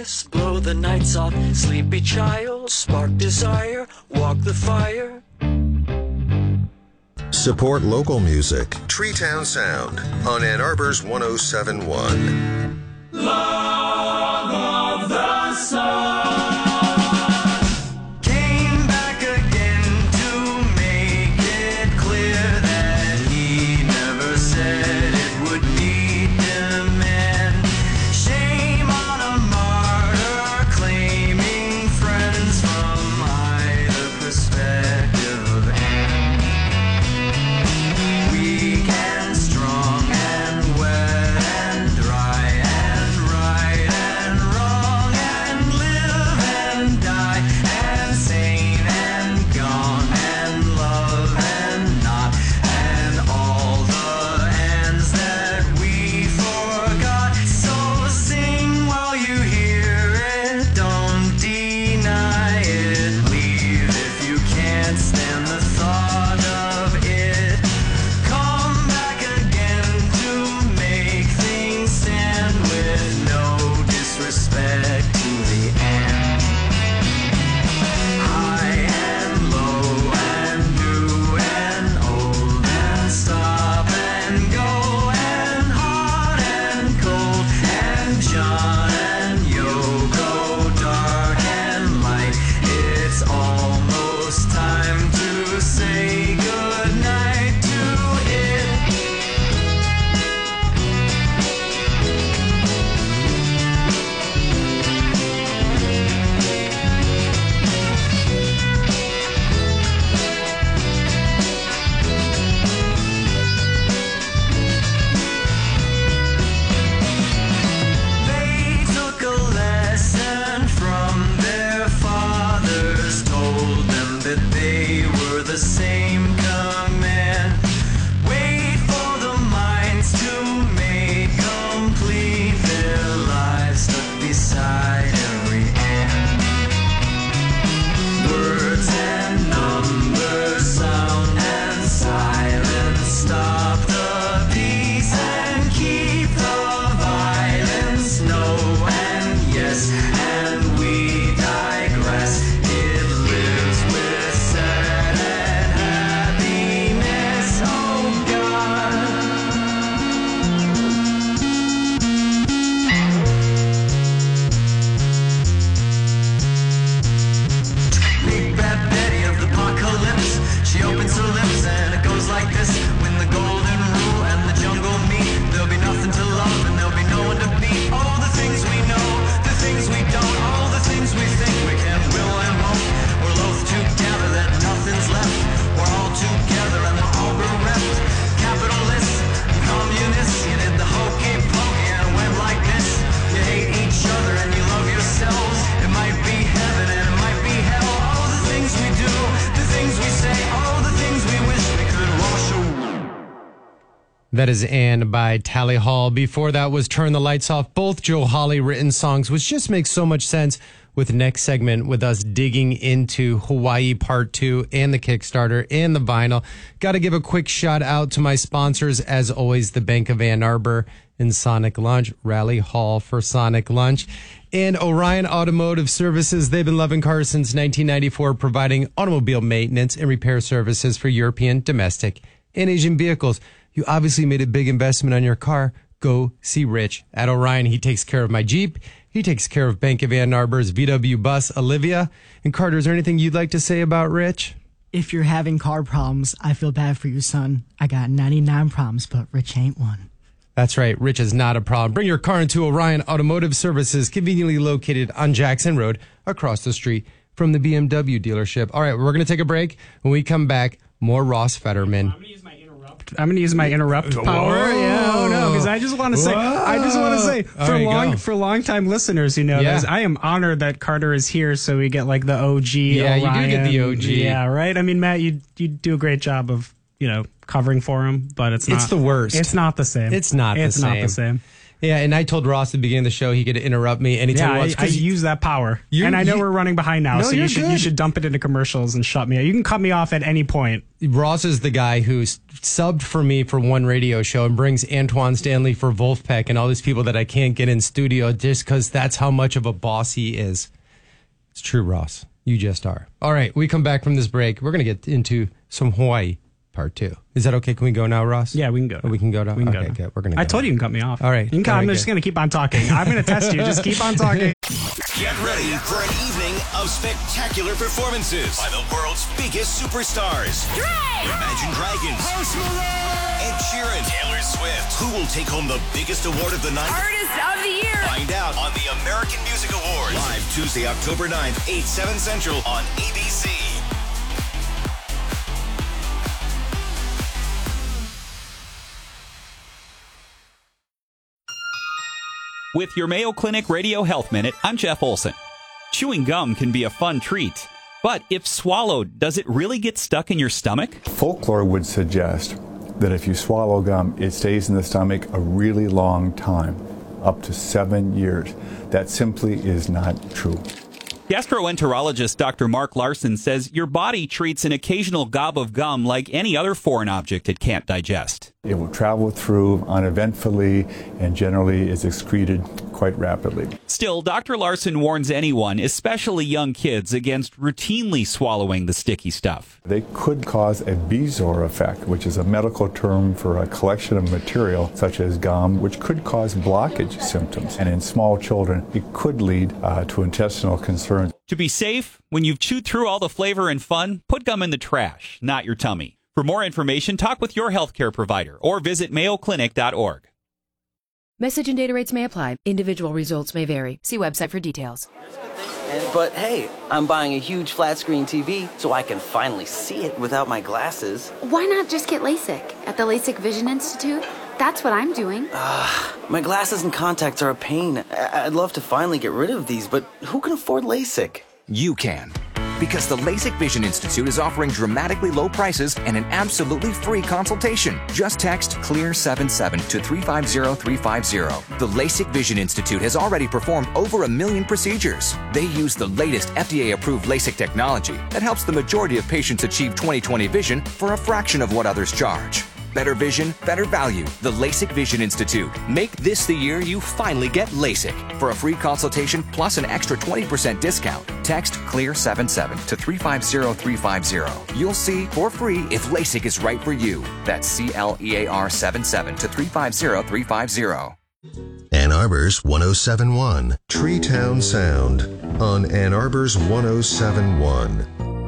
kiss, blow the nights off. Sleepy child, spark desire, walk the fire. Support local music. Treetown Sound on Ann Arbor's 107.1. Love of the sun came back again to make it clear that he never said it would need him. And shame on a martyr claiming friends from either perspective. And weak and strong and wet and dry and right and wrong and live and die and sane and gone and love and not and all the ends that we forgot. So sing while you hear it, don't deny it. Leave if you can't stand the thought of it. Come back again to make things stand with no disrespect to the end. High and low and new and old and stop and go and hot and cold and John and Yoko, dark and light. It's almost time to say goodnight to it. They took a lesson from their fathers, told them that they were the same command. Wait for the minds to make complete, their lives stuck beside every end. Words and numbers, sound and silence, stop the peace and keep the violence. No and yes, and we digress. It lives with sad and happiness. Oh God. Big bad Betty of the apocalypse. She opens her lips and it goes like this. When the golden rule and the jungle meet, there'll be nothing to love and there'll be no one to beat. All the things we know, the things we don't, all the things we think we can, will and won't. We're loath to gather that nothing's left. We're all together and we're all bereft. Capitalists, communists, you did the hokey pokey and it went like this. You hate each other and you love yourselves. It might be heaven and it might be hell. All the things we do, the things we say, all the things we wish we could wash away. That is Anne by Tally Hall. Before that was Turn the Lights Off. Both Joe Hawley written songs, which just makes so much sense with the next segment with us digging into Hawaii Part 2 and the Kickstarter and the vinyl. Got to give a quick shout out to my sponsors, as always, the Bank of Ann Arbor and Sonic Lunch, Rally Hall for Sonic Lunch, and Orion Automotive Services. They've been loving cars since 1994, providing automobile maintenance and repair services for European, domestic, and Asian vehicles. You obviously made a big investment on your car. Go see Rich at Orion. He takes care of my Jeep. He takes care of Bank of Ann Arbor's VW bus, Olivia. And Carter, is there anything you'd like to say about Rich? If you're having car problems, I feel bad for you, son. I got 99 problems, but Rich ain't one. That's right. Rich is not a problem. Bring your car into Orion Automotive Services, conveniently located on Jackson Road, across the street from the BMW dealership. All right, we're going to take a break. When we come back, more Ross Fetterman. I'm going to use my interrupt power. Whoa. Yeah, oh no, because I just want to say, for long-time listeners who know this, I am honored that Carter is here, so we get like the OG. Yeah, Orion. you do get the OG. Yeah, right. I mean, Matt, you do a great job of covering for him, but it's not. It's the worst. It's not the same. It's not the same. Yeah, and I told Ross at the beginning of the show he could interrupt me anytime he wants. I use that power. And I know we're running behind now, so you should dump it into commercials and shut me out. You can cut me off at any point. Ross is the guy who's subbed for me for one radio show and brings Antoine Stanley for Wolfpack and all these people that I can't get in studio just because that's how much of a boss he is. It's true, Ross. You just are. All right, we come back from this break. We're going to get into some Hawaii. Part 2. Is that okay? Can we go now, Ross? Yeah, we can go. Oh, we can go now? We can okay, go. good. We're going to I told you can cut me off. All right. I'm just going to keep on talking. I'm going to test you. Just keep on talking. Get ready for an evening of spectacular performances by the world's biggest superstars. Imagine Dragons, Ed Sheeran, Taylor Swift. Who will take home the biggest award of the night? Artist of the Year. Find out on the American Music Awards. Live Tuesday, October 9th, 8/7 Central on ABC. With your Mayo Clinic Radio Health Minute, I'm Jeff Olson. Chewing gum can be a fun treat, but if swallowed, does it really get stuck in your stomach? Folklore would suggest that if you swallow gum, it stays in the stomach a really long time, up to 7 years. That simply is not true. Gastroenterologist Dr. Mark Larson says your body treats an occasional gob of gum like any other foreign object it can't digest. It will travel through uneventfully and generally is excreted quite rapidly. Still, Dr. Larson warns anyone, especially young kids, against routinely swallowing the sticky stuff. They could cause a Bezoar effect, which is a medical term for a collection of material such as gum, which could cause blockage symptoms. And in small children, it could lead to intestinal concerns. To be safe, when you've chewed through all the flavor and fun, put gum in the trash, not your tummy. For more information, talk with your healthcare provider or visit mayoclinic.org. Message and data rates may apply. Individual results may vary. See website for details. But hey, I'm buying a huge flat screen TV so I can finally see it without my glasses. Why not just get LASIK at the LASIK Vision Institute? That's what I'm doing. My glasses and contacts are a pain. I'd love to finally get rid of these, but who can afford LASIK? You can. Because the LASIK Vision Institute is offering dramatically low prices and an absolutely free consultation. Just text CLEAR77 to 350350. The LASIK Vision Institute has already performed over 1 million procedures. They use the latest FDA-approved LASIK technology that helps the majority of patients achieve 20/20 vision for a fraction of what others charge. Better vision, better value. The LASIK Vision Institute. Make this the year you finally get LASIK. For a free consultation plus an extra 20% discount, text CLEAR77 to 350350. You'll see for free if LASIK is right for you. That's CLEAR77 to 350350. Ann Arbor's 1071. Treetown Sound on Ann Arbor's 1071.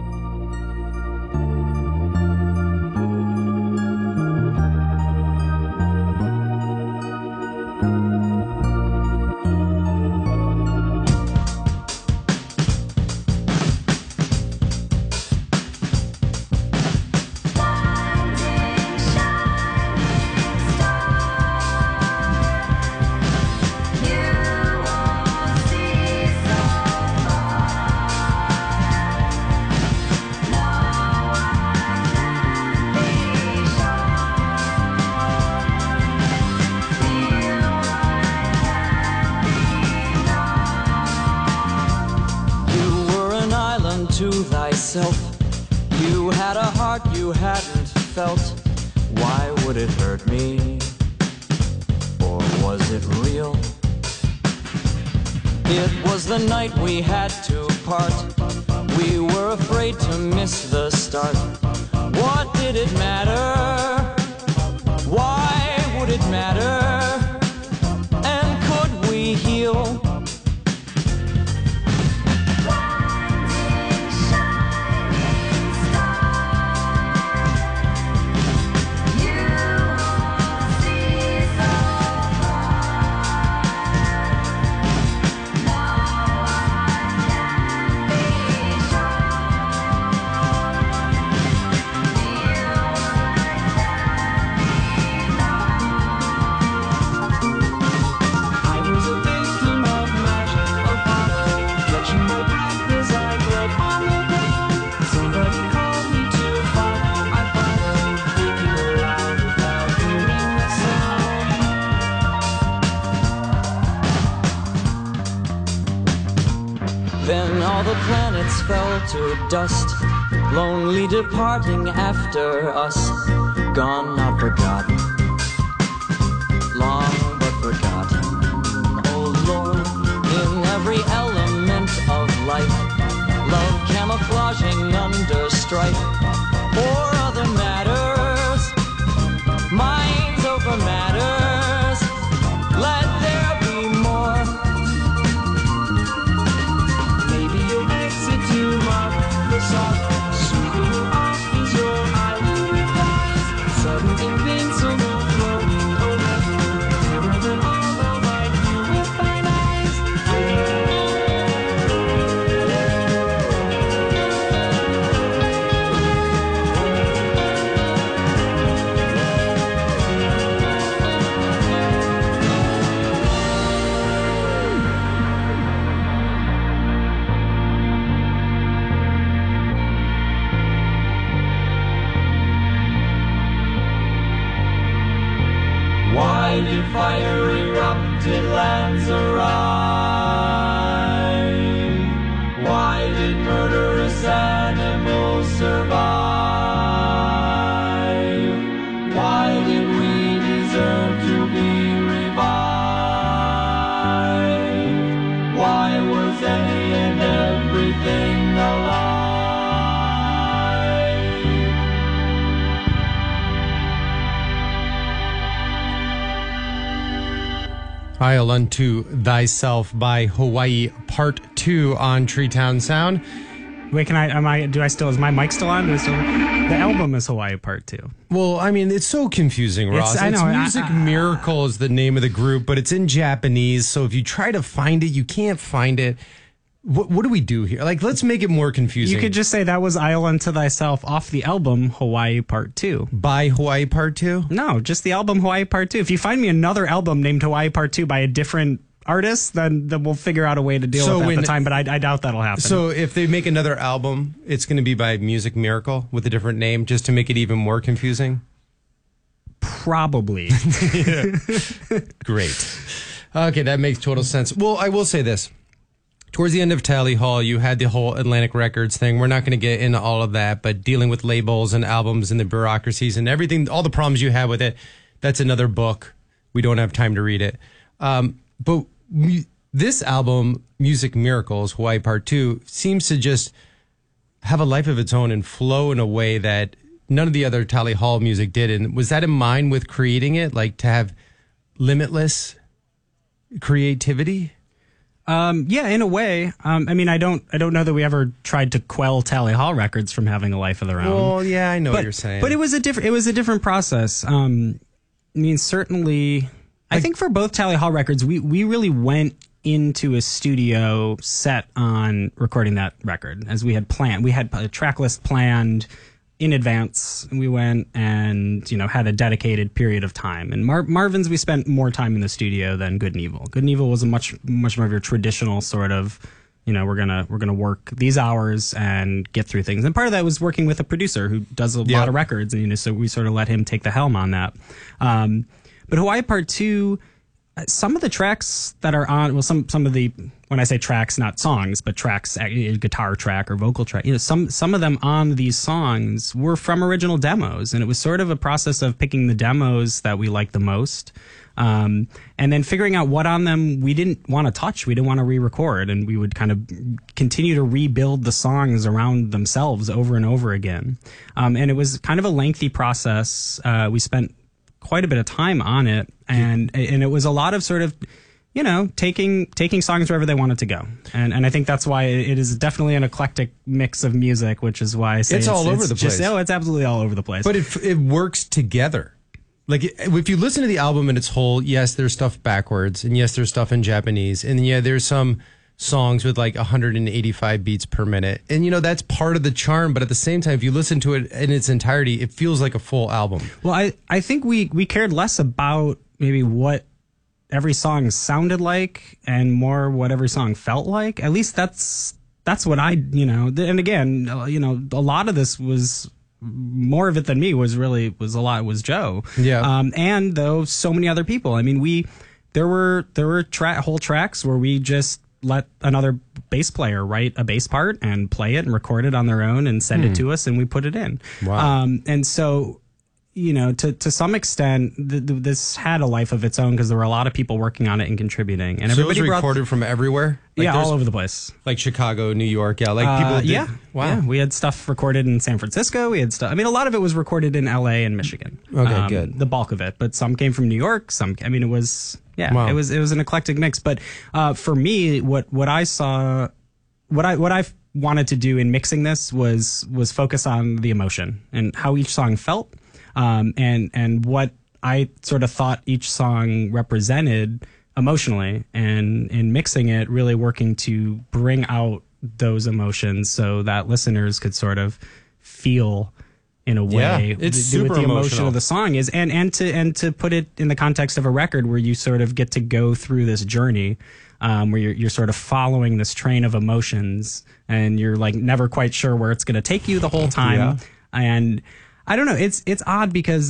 You had a heart you hadn't felt. Why would it hurt me? Or was it real? It was the night we had to part. We were afraid to miss the start. What did it matter? Why would it matter? And could we heal? Then all the planets fell to dust, lonely departing after us. Gone, not forgotten, long but forgotten. Oh Lord, in every element of life, love camouflaging under strife or other matters, minds over matters. Let there be more. Maybe you'll exit to mark the soft, sweeping off is your eyes. Sudden invincible floating over, clearer than all the light you with thine eyes. Why did fire erupt in lands arrive? Why did murderous animals survive? Why did we deserve to be revived? Why was any and everything alive? Isle Unto Thyself by Hawaii Part 2 on Treetown Sound. Wait, is my mic still on? The album is Hawaii Part 2. Well, I mean, it's so confusing, Ross. I know. Music Miracle is the name of the group, but it's in Japanese, so if you try to find it, you can't find it. What do we do here? Like, let's make it more confusing. You could just say that was Isle Unto Thyself off the album Hawaii Part 2. By Hawaii Part 2? No, just the album Hawaii Part 2. If you find me another album named Hawaii Part 2 by a different artist, then we'll figure out a way to deal with that at the time, but I doubt that'll happen. So if they make another album, it's going to be by Music Miracle with a different name, just to make it even more confusing? Probably. Great. Okay, that makes total sense. Well, I will say this. Towards the end of Tally Hall, you had the whole Atlantic Records thing. We're not going to get into all of that, but dealing with labels and albums and the bureaucracies and everything, all the problems you have with it, that's another book. We don't have time to read it. But this album, Music Miracles, Hawaii Part 2, seems to just have a life of its own and flow in a way that none of the other Tally Hall music did. And was that in mind with creating it, like to have limitless creativity? Yeah, in a way. I mean, I don't know that we ever tried to quell Tally Hall Records from having a life of their own. Well, yeah, I know what you're saying. But it was a different process. I mean, certainly, I think for both Tally Hall Records, we really went into a studio set on recording that record, as we had planned. We had a track list planned in advance. We went and, had a dedicated period of time. And Marvin's, we spent more time in the studio than Good and Evil. Good and Evil was a much more of your traditional sort of, we're gonna work these hours and get through things. And part of that was working with a producer who does a lot of records, and so we sort of let him take the helm on that. But Hawaii Part 2, some of the tracks that are on, some of the, when I say tracks, not songs, but tracks, guitar track or vocal track, some of them on these songs were from original demos. And it was sort of a process of picking the demos that we liked the most. And then figuring out what on them we didn't want to touch, we didn't want to re-record, and we would kind of continue to rebuild the songs around themselves over and over again. And it was kind of a lengthy process. We spent quite a bit of time on it, and it was a lot of sort of, taking songs wherever they wanted to go. And I think that's why it is definitely an eclectic mix of music, which is why I say it's all over the place. It's absolutely all over the place. But it works together. Like, if you listen to the album in its whole, yes, there's stuff backwards, and yes, there's stuff in Japanese, and yeah, there's some songs with like 185 beats per minute. And, that's part of the charm, but at the same time, if you listen to it in its entirety, it feels like a full album. Well, I think we cared less about maybe what every song sounded like and more what every song felt like. At least that's what and again, a lot of this was, more of it than me was Joe. Yeah. And though so many other people. I mean, there were whole tracks where we just let another bass player write a bass part and play it and record it on their own and send it to us, and we put it in. Wow. And so, you know, to some extent, this had a life of its own because there were a lot of people working on it and contributing. And so everybody it was recorded from everywhere? Like all over the place. Like Chicago, New York. Yeah, like people did. Yeah. Wow. Yeah, we had stuff recorded in San Francisco. We had stuff. I mean, a lot of it was recorded in LA and Michigan. Okay, good. The bulk of it, but some came from New York. Some, I mean, it was Wow. it was an eclectic mix. But for me, what I saw, what I wanted to do in mixing this was focus on the emotion and how each song felt, and what I sort of thought each song represented emotionally, and in mixing it, really working to bring out those emotions so that listeners could sort of feel in a way it's what super the emotion emotional. of the song is, and to put it in the context of a record where you sort of get to go through this journey, where you're sort of following this train of emotions, and you're like never quite sure where it's going to take you the whole time. Yeah. And I don't know, it's odd because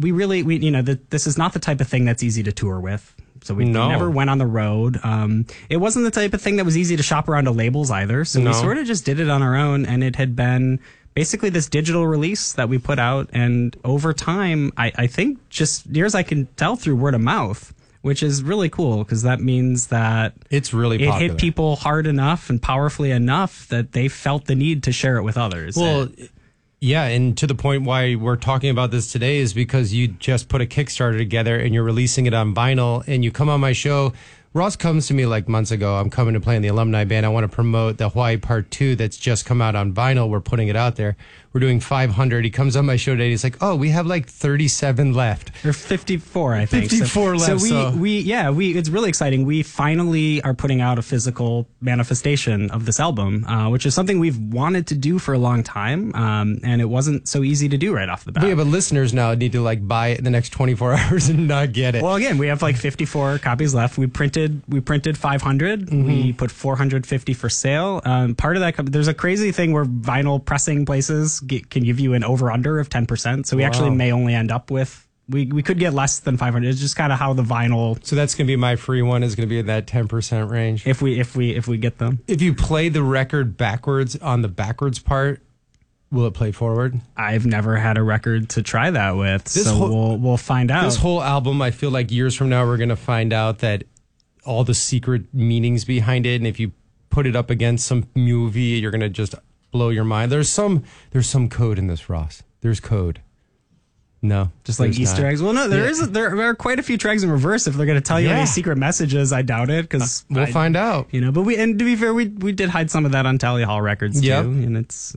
this is not the type of thing that's easy to tour with. So we never went on the road. It wasn't the type of thing that was easy to shop around to labels either. So we sort of just did it on our own, and it had been basically this digital release that we put out. And over time, I think just near as I can tell through word of mouth, which is really cool because that means that it's really it popular. hit people hard enough and powerfully enough that they felt the need to share it with others. Well, yeah, and to the point why we're talking about this today is because you just put a Kickstarter together and you're releasing it on vinyl, and you come on my show. Ross comes to me like months ago. I'm coming to play in the alumni band. I want to promote the Hawaii Part 2 that's just come out on vinyl. We're putting it out there. We're doing 500. He comes on my show today. He's like, oh, we have like 37 left. Or 54, I think. 54 left. So we it's really exciting. We finally are putting out a physical manifestation of this album, which is something we've wanted to do for a long time. And it wasn't so easy to do right off the bat. Yeah, but listeners now need to like buy it in the next 24 hours and not get it. Well, again, we have like 54 copies left. We printed 500. Mm-hmm. We put 450 for sale. Part of that, there's a crazy thing where vinyl pressing places can give you an over-under of 10%. So we actually may only end up with, we could get less than 500. It's just kind of how the vinyl. So that's going to be my free one, is going to be in that 10% range. If we get them. If you play the record backwards on the backwards part, will it play forward? I've never had a record to try that with, we'll find out. This whole album, I feel like years from now, we're going to find out that all the secret meanings behind it, and if you put it up against some movie, you're going to just blow your mind. There's some code in this, Ross. There's code. No, just like Easter eggs. Well, no, there are quite a few tracks in reverse. If they're going to tell you any secret messages, I doubt it, because we'll find out. But to be fair, we did hide some of that on Tally Hall Records too, and it's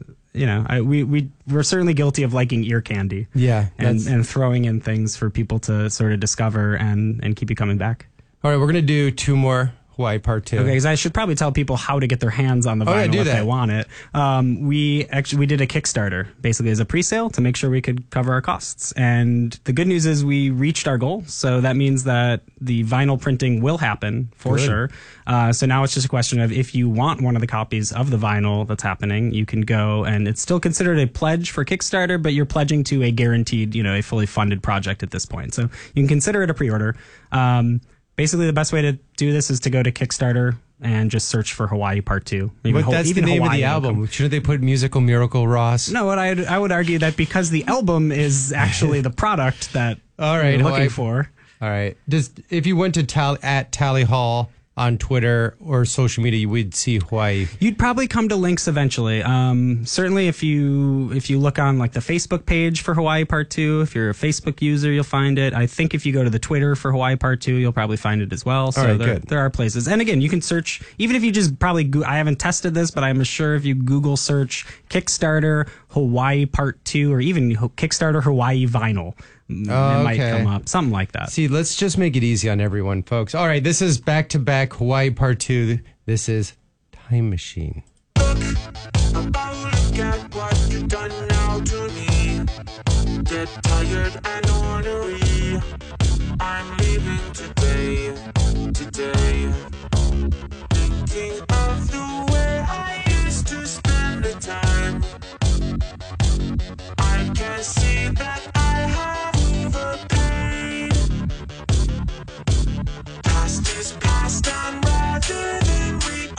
we're certainly guilty of liking ear candy. Yeah, and throwing in things for people to sort of discover and keep you coming back. All right, we're going to do 2 more Hawaii Part 2. Okay, because I should probably tell people how to get their hands on the vinyl if they want it. We did a Kickstarter, basically as a pre-sale, to make sure we could cover our costs. And the good news is we reached our goal. So that means that the vinyl printing will happen for sure. So now it's just a question of, if you want one of the copies of the vinyl that's happening, you can go, and it's still considered a pledge for Kickstarter, but you're pledging to a guaranteed, a fully funded project at this point. So you can consider it a pre-order. Basically, the best way to do this is to go to Kickstarter and just search for Hawaii Part 2. But that's the name of the album. Shouldn't they put Musical Miracle, Ross? No, I would argue that because the album is actually the product that you're looking for. All right. If you went to Tally Hall on Twitter or social media, you would see Hawaii. You'd probably come to links eventually. Certainly, if you look on like the Facebook page for Hawaii Part 2, if you're a Facebook user, you'll find it. I think if you go to the Twitter for Hawaii Part 2, you'll probably find it as well. So all right, good. There are places. And again, you can search, even if you just probably, I haven't tested this, but I'm sure if you Google search Kickstarter Hawaii Part 2 or even Kickstarter Hawaii Vinyl, it might come up, something like that. See, let's just make it easy on everyone, folks. All right, this is back-to-back Hawaii Part 2. This is Time Machine. Look at what you've done now to me. Get tired and ornery. I'm leaving today. Thinking of the way I used to spend the time. I can see that I have overpaid. Past is past, and rather than repeat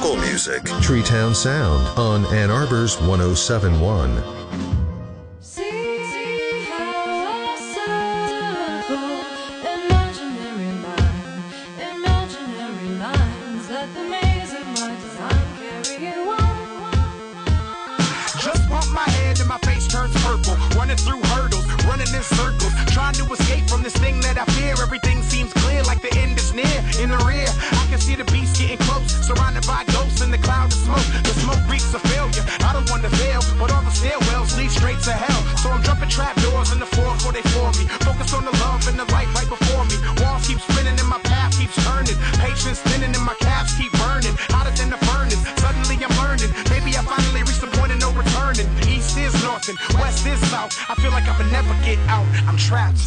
local music. Treetown Sound on Ann Arbor's 1071. Running through hurdles, running in circles, trying to escape from this thing that I fear. Everything seems clear, like the end is near. In the rear, I can see the beast getting close, surrounded by ghosts in the cloud of smoke. The smoke reeks of failure. I don't want to fail, but all the stairwells lead straight to hell. So I'm jumping trapdoors in the floor before they for me. Focus on the love and the light right before me. Walls keep spinning and my path keeps turning. Patience thinning and my calves keep burning. Hotter than the furnace. Suddenly I'm learning. Maybe I finally reached the point of no returning. East is north and west is south. I feel like I will never get out. I'm trapped.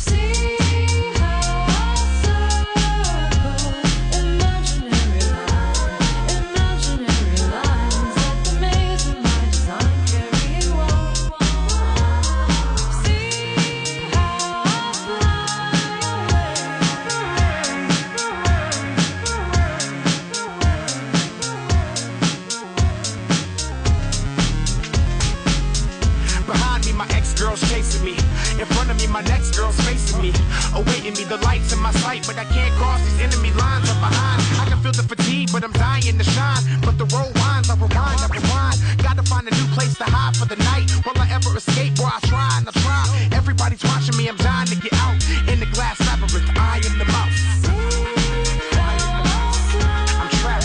Chasing me. In front of me, my next girl's facing me. Awaiting me, the lights in my sight, but I can't cross these enemy lines up behind. I can feel the fatigue, but I'm dying to shine. But the road winds, I rewind, I rewind. Gotta find a new place to hide for the night. Will I ever escape? Boy, I try and I try. Everybody's watching me, I'm dying to get out. In the glass labyrinth, I am the mouse. I'm trapped.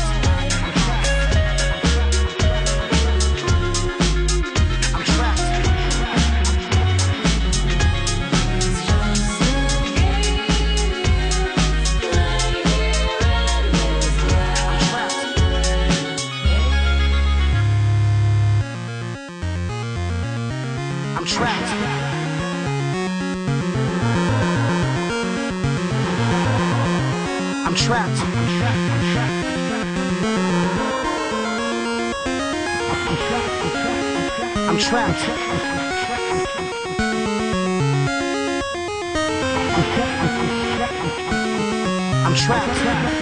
I'm trapped. I'm trapped. I'm trapped. I'm trapped.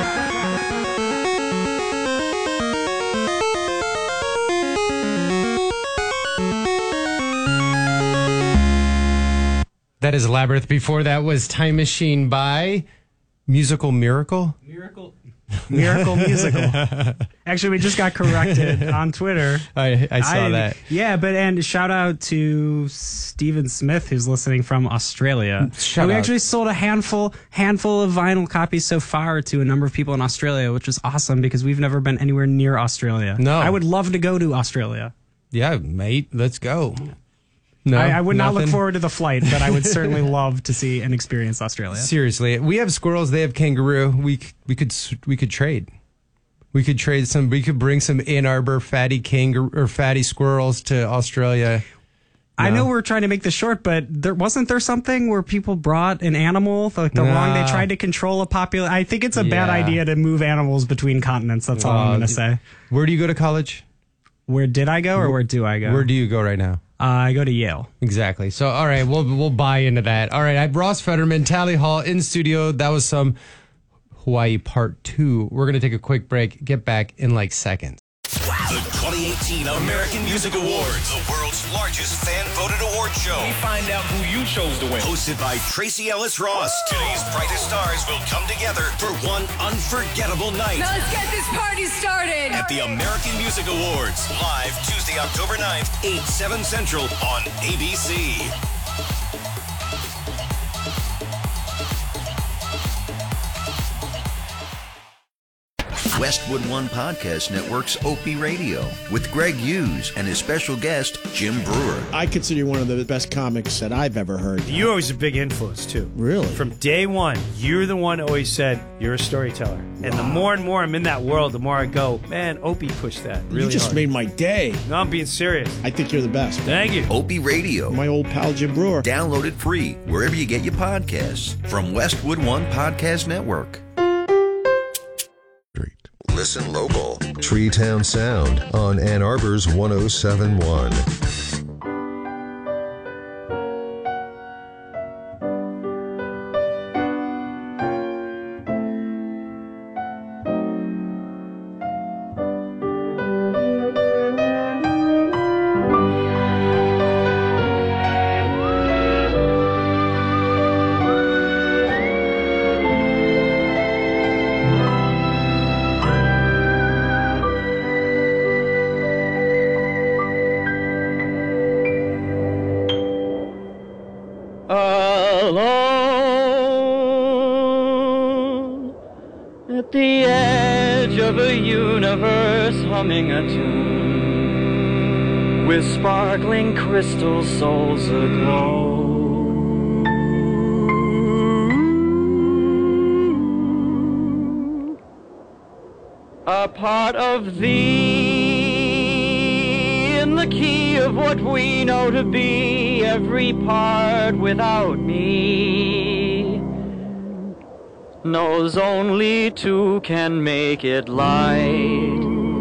That is Labyrinth. Before that was Time Machine by Musical Miracle. Miracle Musical. Actually, we just got corrected on Twitter. I saw that. Yeah, and shout out to Stephen Smith, who's listening from Australia. Shout we out. actually sold a handful of vinyl copies so far to a number of people in Australia, which is awesome because we've never been anywhere near Australia. No. I would love to go to Australia. Yeah, mate, let's go. No, I would not look nothing? forward to the flight, but I would certainly love to see and experience Australia. Seriously, we have squirrels. They have kangaroo. We could trade. We could trade some. We could bring some Ann Arbor fatty kangaroo or fatty squirrels to Australia. I know we're trying to make this short, but wasn't there something where people brought an animal like they tried to control a population? I think it's a bad idea to move animals between continents. That's all I'm going to say. Where do you go to college? Where did I go, or where do I go? Where do you go right now? I go to Yale. Exactly. So, all right, we'll buy into that. All right, I have Ross Fetterman, Tally Hall in studio. That was some Hawaii Part 2. We're going to take a quick break. Get back in like seconds. The 2018 American Music Awards, the world's largest fan-voted award show. We find out who you chose to win. Hosted by Tracy Ellis Ross. Today's brightest stars will come together for one unforgettable night. Now let's get this party started. At the American Music Awards, live Tuesday, October 9th, 8/7 Central on ABC. Westwood One Podcast Network's Opie Radio with Greg Hughes and his special guest, Jim Brewer. I consider you one of the best comics that I've ever heard. You're always a big influence, too. Really? From day one, you're the one who always said, you're a storyteller. And the more and more I'm in that world, the more I go, man, Opie pushed that really You just hard. made my day. No, I'm being serious. I think you're the best. Thank you. Opie Radio. My old pal Jim Brewer. Download it free wherever you get your podcasts from Westwood One Podcast Network. Listen local. Treetown Sound on Ann Arbor's 1071. Alone at the edge of a universe humming a tune with sparkling crystal souls aglow. A part of thee in the key of what we know to be every part without me knows only two can make it light.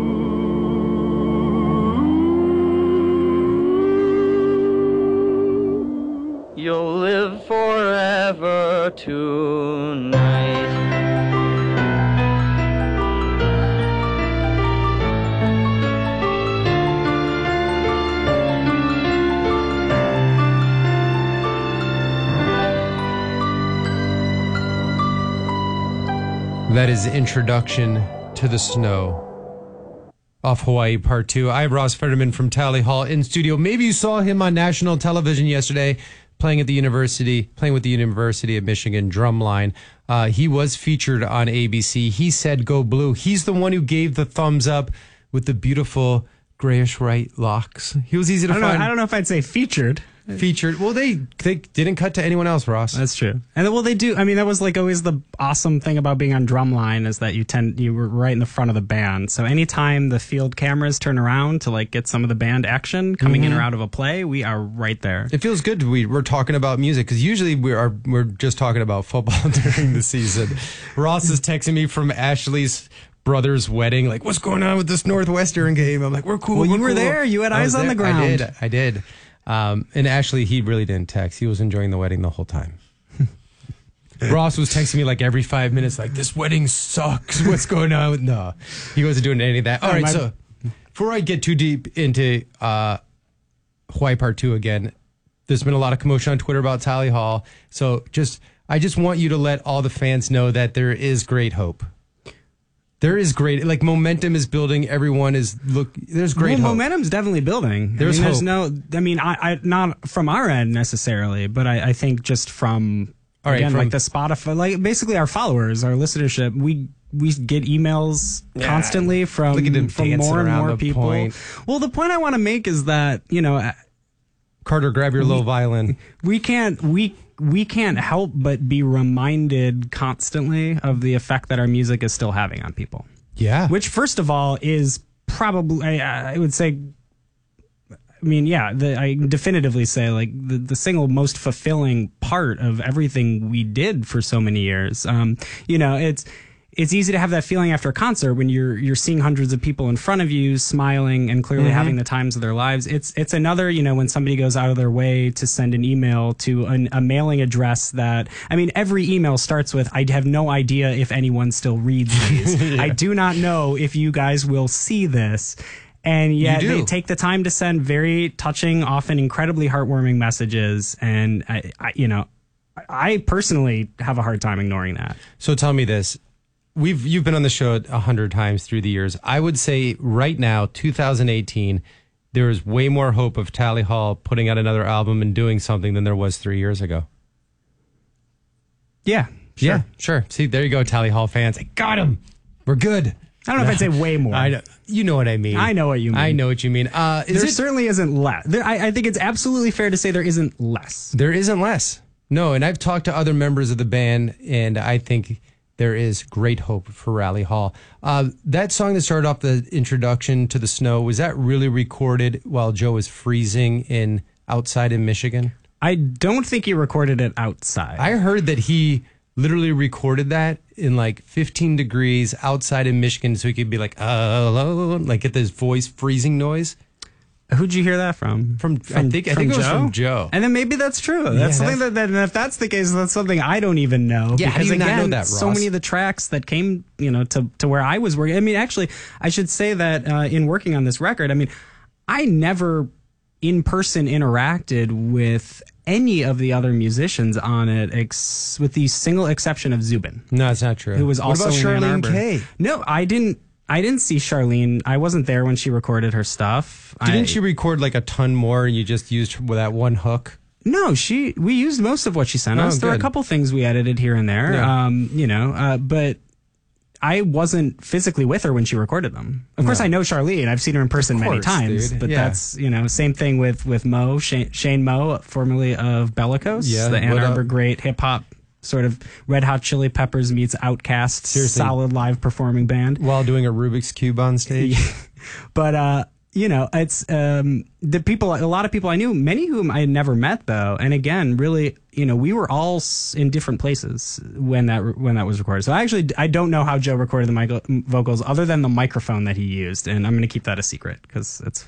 You'll live forever tonight. That is Introduction to the Snow off Hawaii Part 2. I have Ross Fetterman from Tally Hall in studio. Maybe you saw him on national television yesterday playing with the University of Michigan Drumline. He was featured on ABC. He said, "Go Blue." He's the one who gave the thumbs up with the beautiful grayish white locks. He was easy to find. I don't know if I'd say featured. Featured. Well, they didn't cut to anyone else, Ross. That's true. And well, they do. I mean, that was like always the awesome thing about being on Drumline is that you were right in the front of the band. So anytime the field cameras turn around to like get some of the band action coming in or out of a play, we are right there. It feels good. We're talking about music because usually we're just talking about football during the season. Ross is texting me from Ashley's brother's wedding, like, what's going on with this Northwestern game? I'm like, we're cool. Well, you were cool. there. You had eyes on the ground. I did. And actually, he really didn't text. He was enjoying the wedding the whole time. Ross was texting me like every 5 minutes, like, this wedding sucks. What's going on? No, he wasn't doing any of that. All right, so before I get too deep into Hawaii Part 2 again, there's been a lot of commotion on Twitter about Tally Hall. So I just want you to let all the fans know that there is great hope. There is great, like, momentum is building. Everyone is there's great hope. Momentum's definitely building. There's hope. I not from our end necessarily, but I think just from, like the Spotify, like basically our followers, our listenership, we get emails constantly from more and more people. Point. Well, the point I want to make is that, Carter, grab your little violin. We can't help but be reminded constantly of the effect that our music is still having on people. Yeah. Which, first of all, is probably, I would say, I definitively say, like, the single most fulfilling part of everything we did for so many years. It's easy to have that feeling after a concert when you're seeing hundreds of people in front of you smiling and clearly having the times of their lives. It's another, when somebody goes out of their way to send an email to a mailing address that, every email starts with, I have no idea if anyone still reads these. Yeah. I do not know if you guys will see this. And yet they take the time to send very touching, often incredibly heartwarming messages. And I personally have a hard time ignoring that. So tell me this. You've been on the show 100 times through the years. I would say right now, 2018, there is way more hope of Tally Hall putting out another album and doing something than there was 3 years ago. Yeah, sure. Yeah, sure. See, there you go, Tally Hall fans. I got him. We're good. I don't know if I'd say way more. You know what I mean. I know what you mean. I know what you mean. There certainly isn't less. I think it's absolutely fair to say there isn't less. There isn't less. No, and I've talked to other members of the band, and I think there is great hope for Rally Hall. That song that started off the Introduction to the Snow, was that really recorded while Joe was freezing outside in Michigan? I don't think he recorded it outside. I heard that he literally recorded that in like 15 degrees outside in Michigan so he could be like, hello, like get this voice freezing noise. Who'd you hear that from? I think it was from Joe. And then maybe that's true. That's something that if that's the case, that's something I don't even know. Yeah, because how do you again, not know that, Ross? So many of the tracks that came, to where I was working. Actually, I should say that in working on this record, I never in person interacted with any of the other musicians on it, with the single exception of Zubin. No, it's not true. Who was also what about Charlene Kay? No, I didn't see Charlene. I wasn't there when she recorded her stuff. Didn't she record like a ton more and you just used that one hook? No, we used most of what she sent us. There were a couple things we edited here and there, but I wasn't physically with her when she recorded them. Of course, I know Charlene. I've seen her in person many times, dude. but that's, same thing with Mo, Shane Mo, formerly of Bellicose, the Ann Arbor great hip hop sort of Red Hot Chili Peppers meets Outkast, solid live performing band. While doing a Rubik's Cube on stage. But, it's the people, a lot of people I knew, many whom I had never met though. And again, really, we were all in different places when that was recorded. So I don't know how Joe recorded the vocals other than the microphone that he used. And I'm going to keep that a secret because it's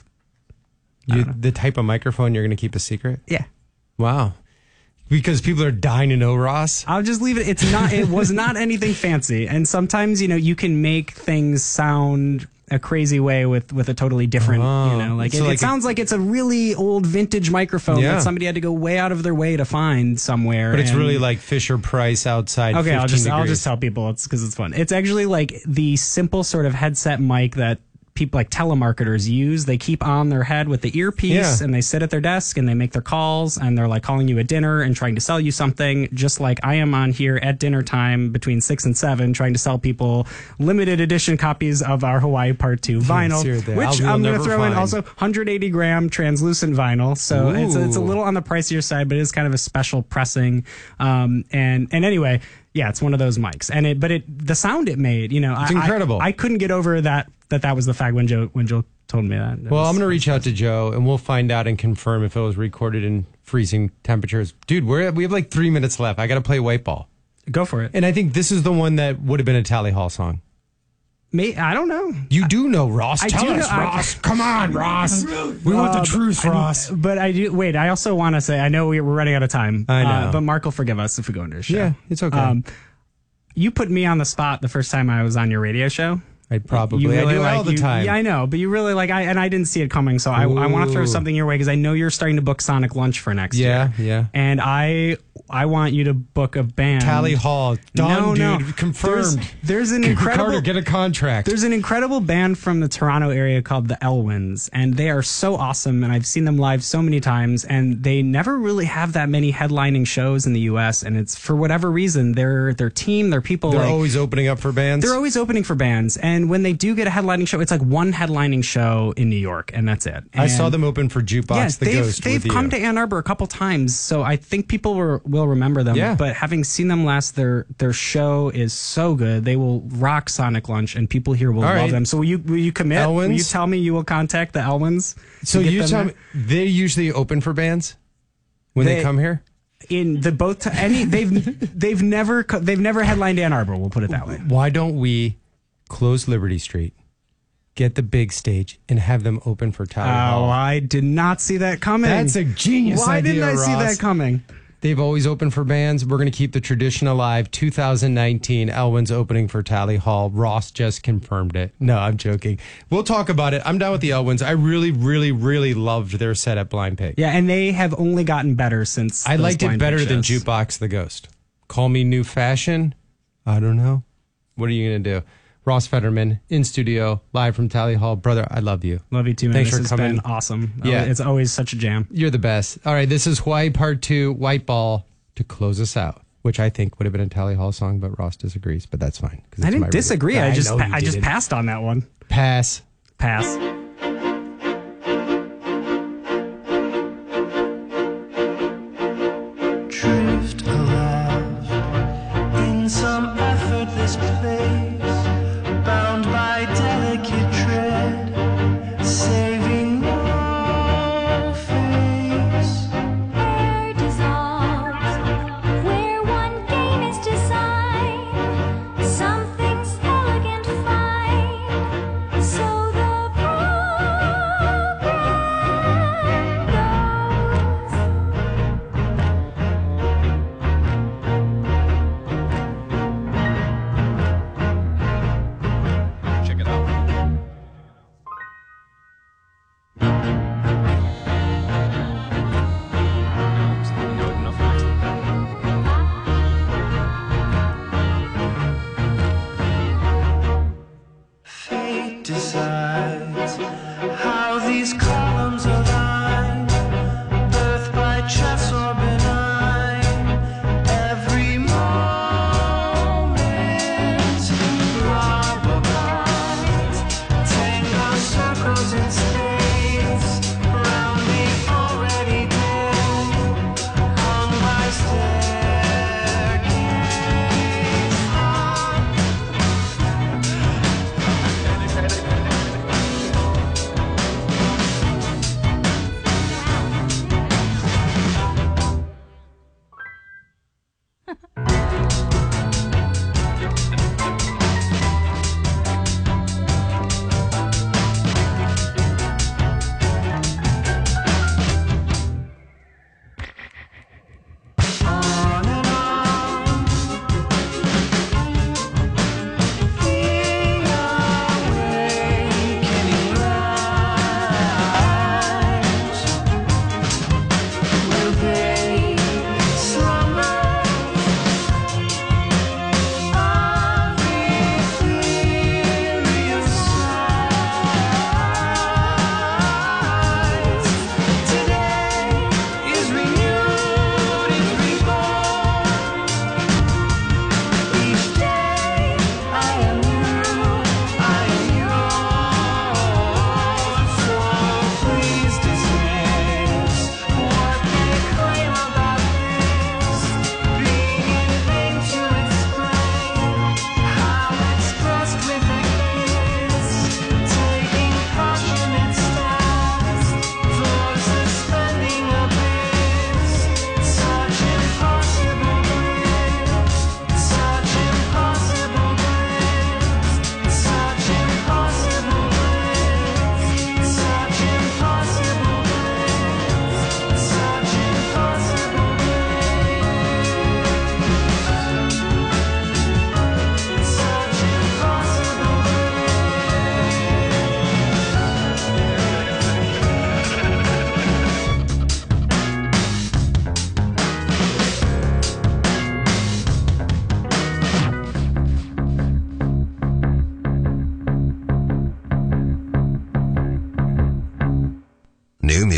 the type of microphone you're going to keep a secret. Yeah. Wow. Because people are dying to know, Ross. I'll just leave it. It was not anything fancy. And sometimes, you can make things sound a crazy way with a totally different, it sounds like it's a really old vintage microphone that somebody had to go way out of their way to find somewhere. But it's really like Fisher Price outside. Okay, I'll just degrees. tell people it's because it's fun. It's actually like the simple sort of headset mic that people like telemarketers use. They keep on their head with the earpiece and they sit at their desk and they make their calls and they're like calling you at dinner and trying to sell you something, just like I am on here at dinner time between 6 and 7 trying to sell people limited edition copies of our Hawaii Part 2 vinyl, which I'm going to throw in also 180 gram translucent vinyl. So it's a little on the pricier side, but it's kind of a special pressing. And anyway, yeah, it's one of those mics, and the sound it made, it's incredible. I couldn't get over that was the fact when Joe told me that. Well, I'm going to reach out to Joe and we'll find out and confirm if it was recorded in freezing temperatures. Dude, we have like 3 minutes left. I got to play White Ball. Go for it. And I think this is the one that would have been a Tally Hall song. I don't know. You do know, Ross. Tell us, Ross. Come on, Ross. We want the truth, Ross. But I do. Wait, I also want to say, I know we're running out of time. I know. But Mark will forgive us if we go into his show. Yeah, it's okay. You put me on the spot the first time I was on your radio show. I do all the time. Yeah, I know, but you really and I didn't see it coming, so I want to throw something your way because I know you're starting to book Sonic Lunch for next year. Yeah. And I want you to book a band. Tally Hall. Done, dude. Confirmed. There's an incredible... Carter, get a contract. There's an incredible band from the Toronto area called the Elwins, and they are so awesome, and I've seen them live so many times, and they never really have that many headlining shows in the U.S., and it's for whatever reason, their team, their people... They're always opening up for bands? They're always opening for bands, and when they do get a headlining show, it's like one headlining show in New York, and that's it. And I saw them open for Jukebox the Ghost. They've come to Ann Arbor a couple times, so I think people will remember them. Yeah. But having seen them last, their show is so good. They will rock Sonic Lunch, and people here will love them. So will you commit? Elwins? Will you tell me you will contact the Elwins? So you tell me they usually open for bands when they come here? In the they've never headlined Ann Arbor. We'll put it that way. Why don't we close Liberty Street, get the big stage, and have them open for Tally Hall? Oh, I did not see that coming. That's a genius idea, Why didn't I see Ross. that coming? They've always opened for bands. We're going to keep the tradition alive. 2019, Elwin's opening for Tally Hall. Ross just confirmed it. No, I'm joking. We'll talk about it. I'm down with the Elwins. I really, really, really loved their set at Blind Pig. Yeah, and they have only gotten better since. I liked it Blind better Pig than shows. Jukebox the Ghost. Call me new fashion. I don't know. What are you going to do? Ross Fetterman in studio, live from Tally Hall. Brother, I love you. Love you too, man. Thanks This for has coming. been awesome. Yeah. It's always such a jam. You're the best. All right, this is Hawaii Part 2, White Ball, to close us out, which I think would have been a Tally Hall song, but Ross disagrees. But that's fine. I didn't disagree. I just didn't. passed on that one. Pass. Drift aloft in some effortless place, bound by delicate tread, saving no face. Air dissolves where one game is designed. Something's elegant fine. So the program goes.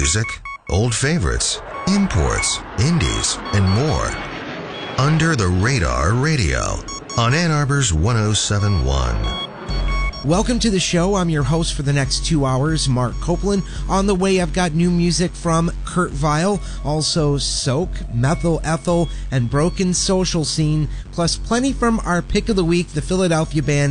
music, old favorites, imports, indies, and more. Under the Radar Radio on Ann Arbor's 107.1. Welcome to the show. I'm your host for the next 2 hours, Mark Copeland. On the way, I've got new music from Kurt Vile, also Soak, Methyl Ethel, and Broken Social Scene, plus plenty from our pick of the week, the Philadelphia band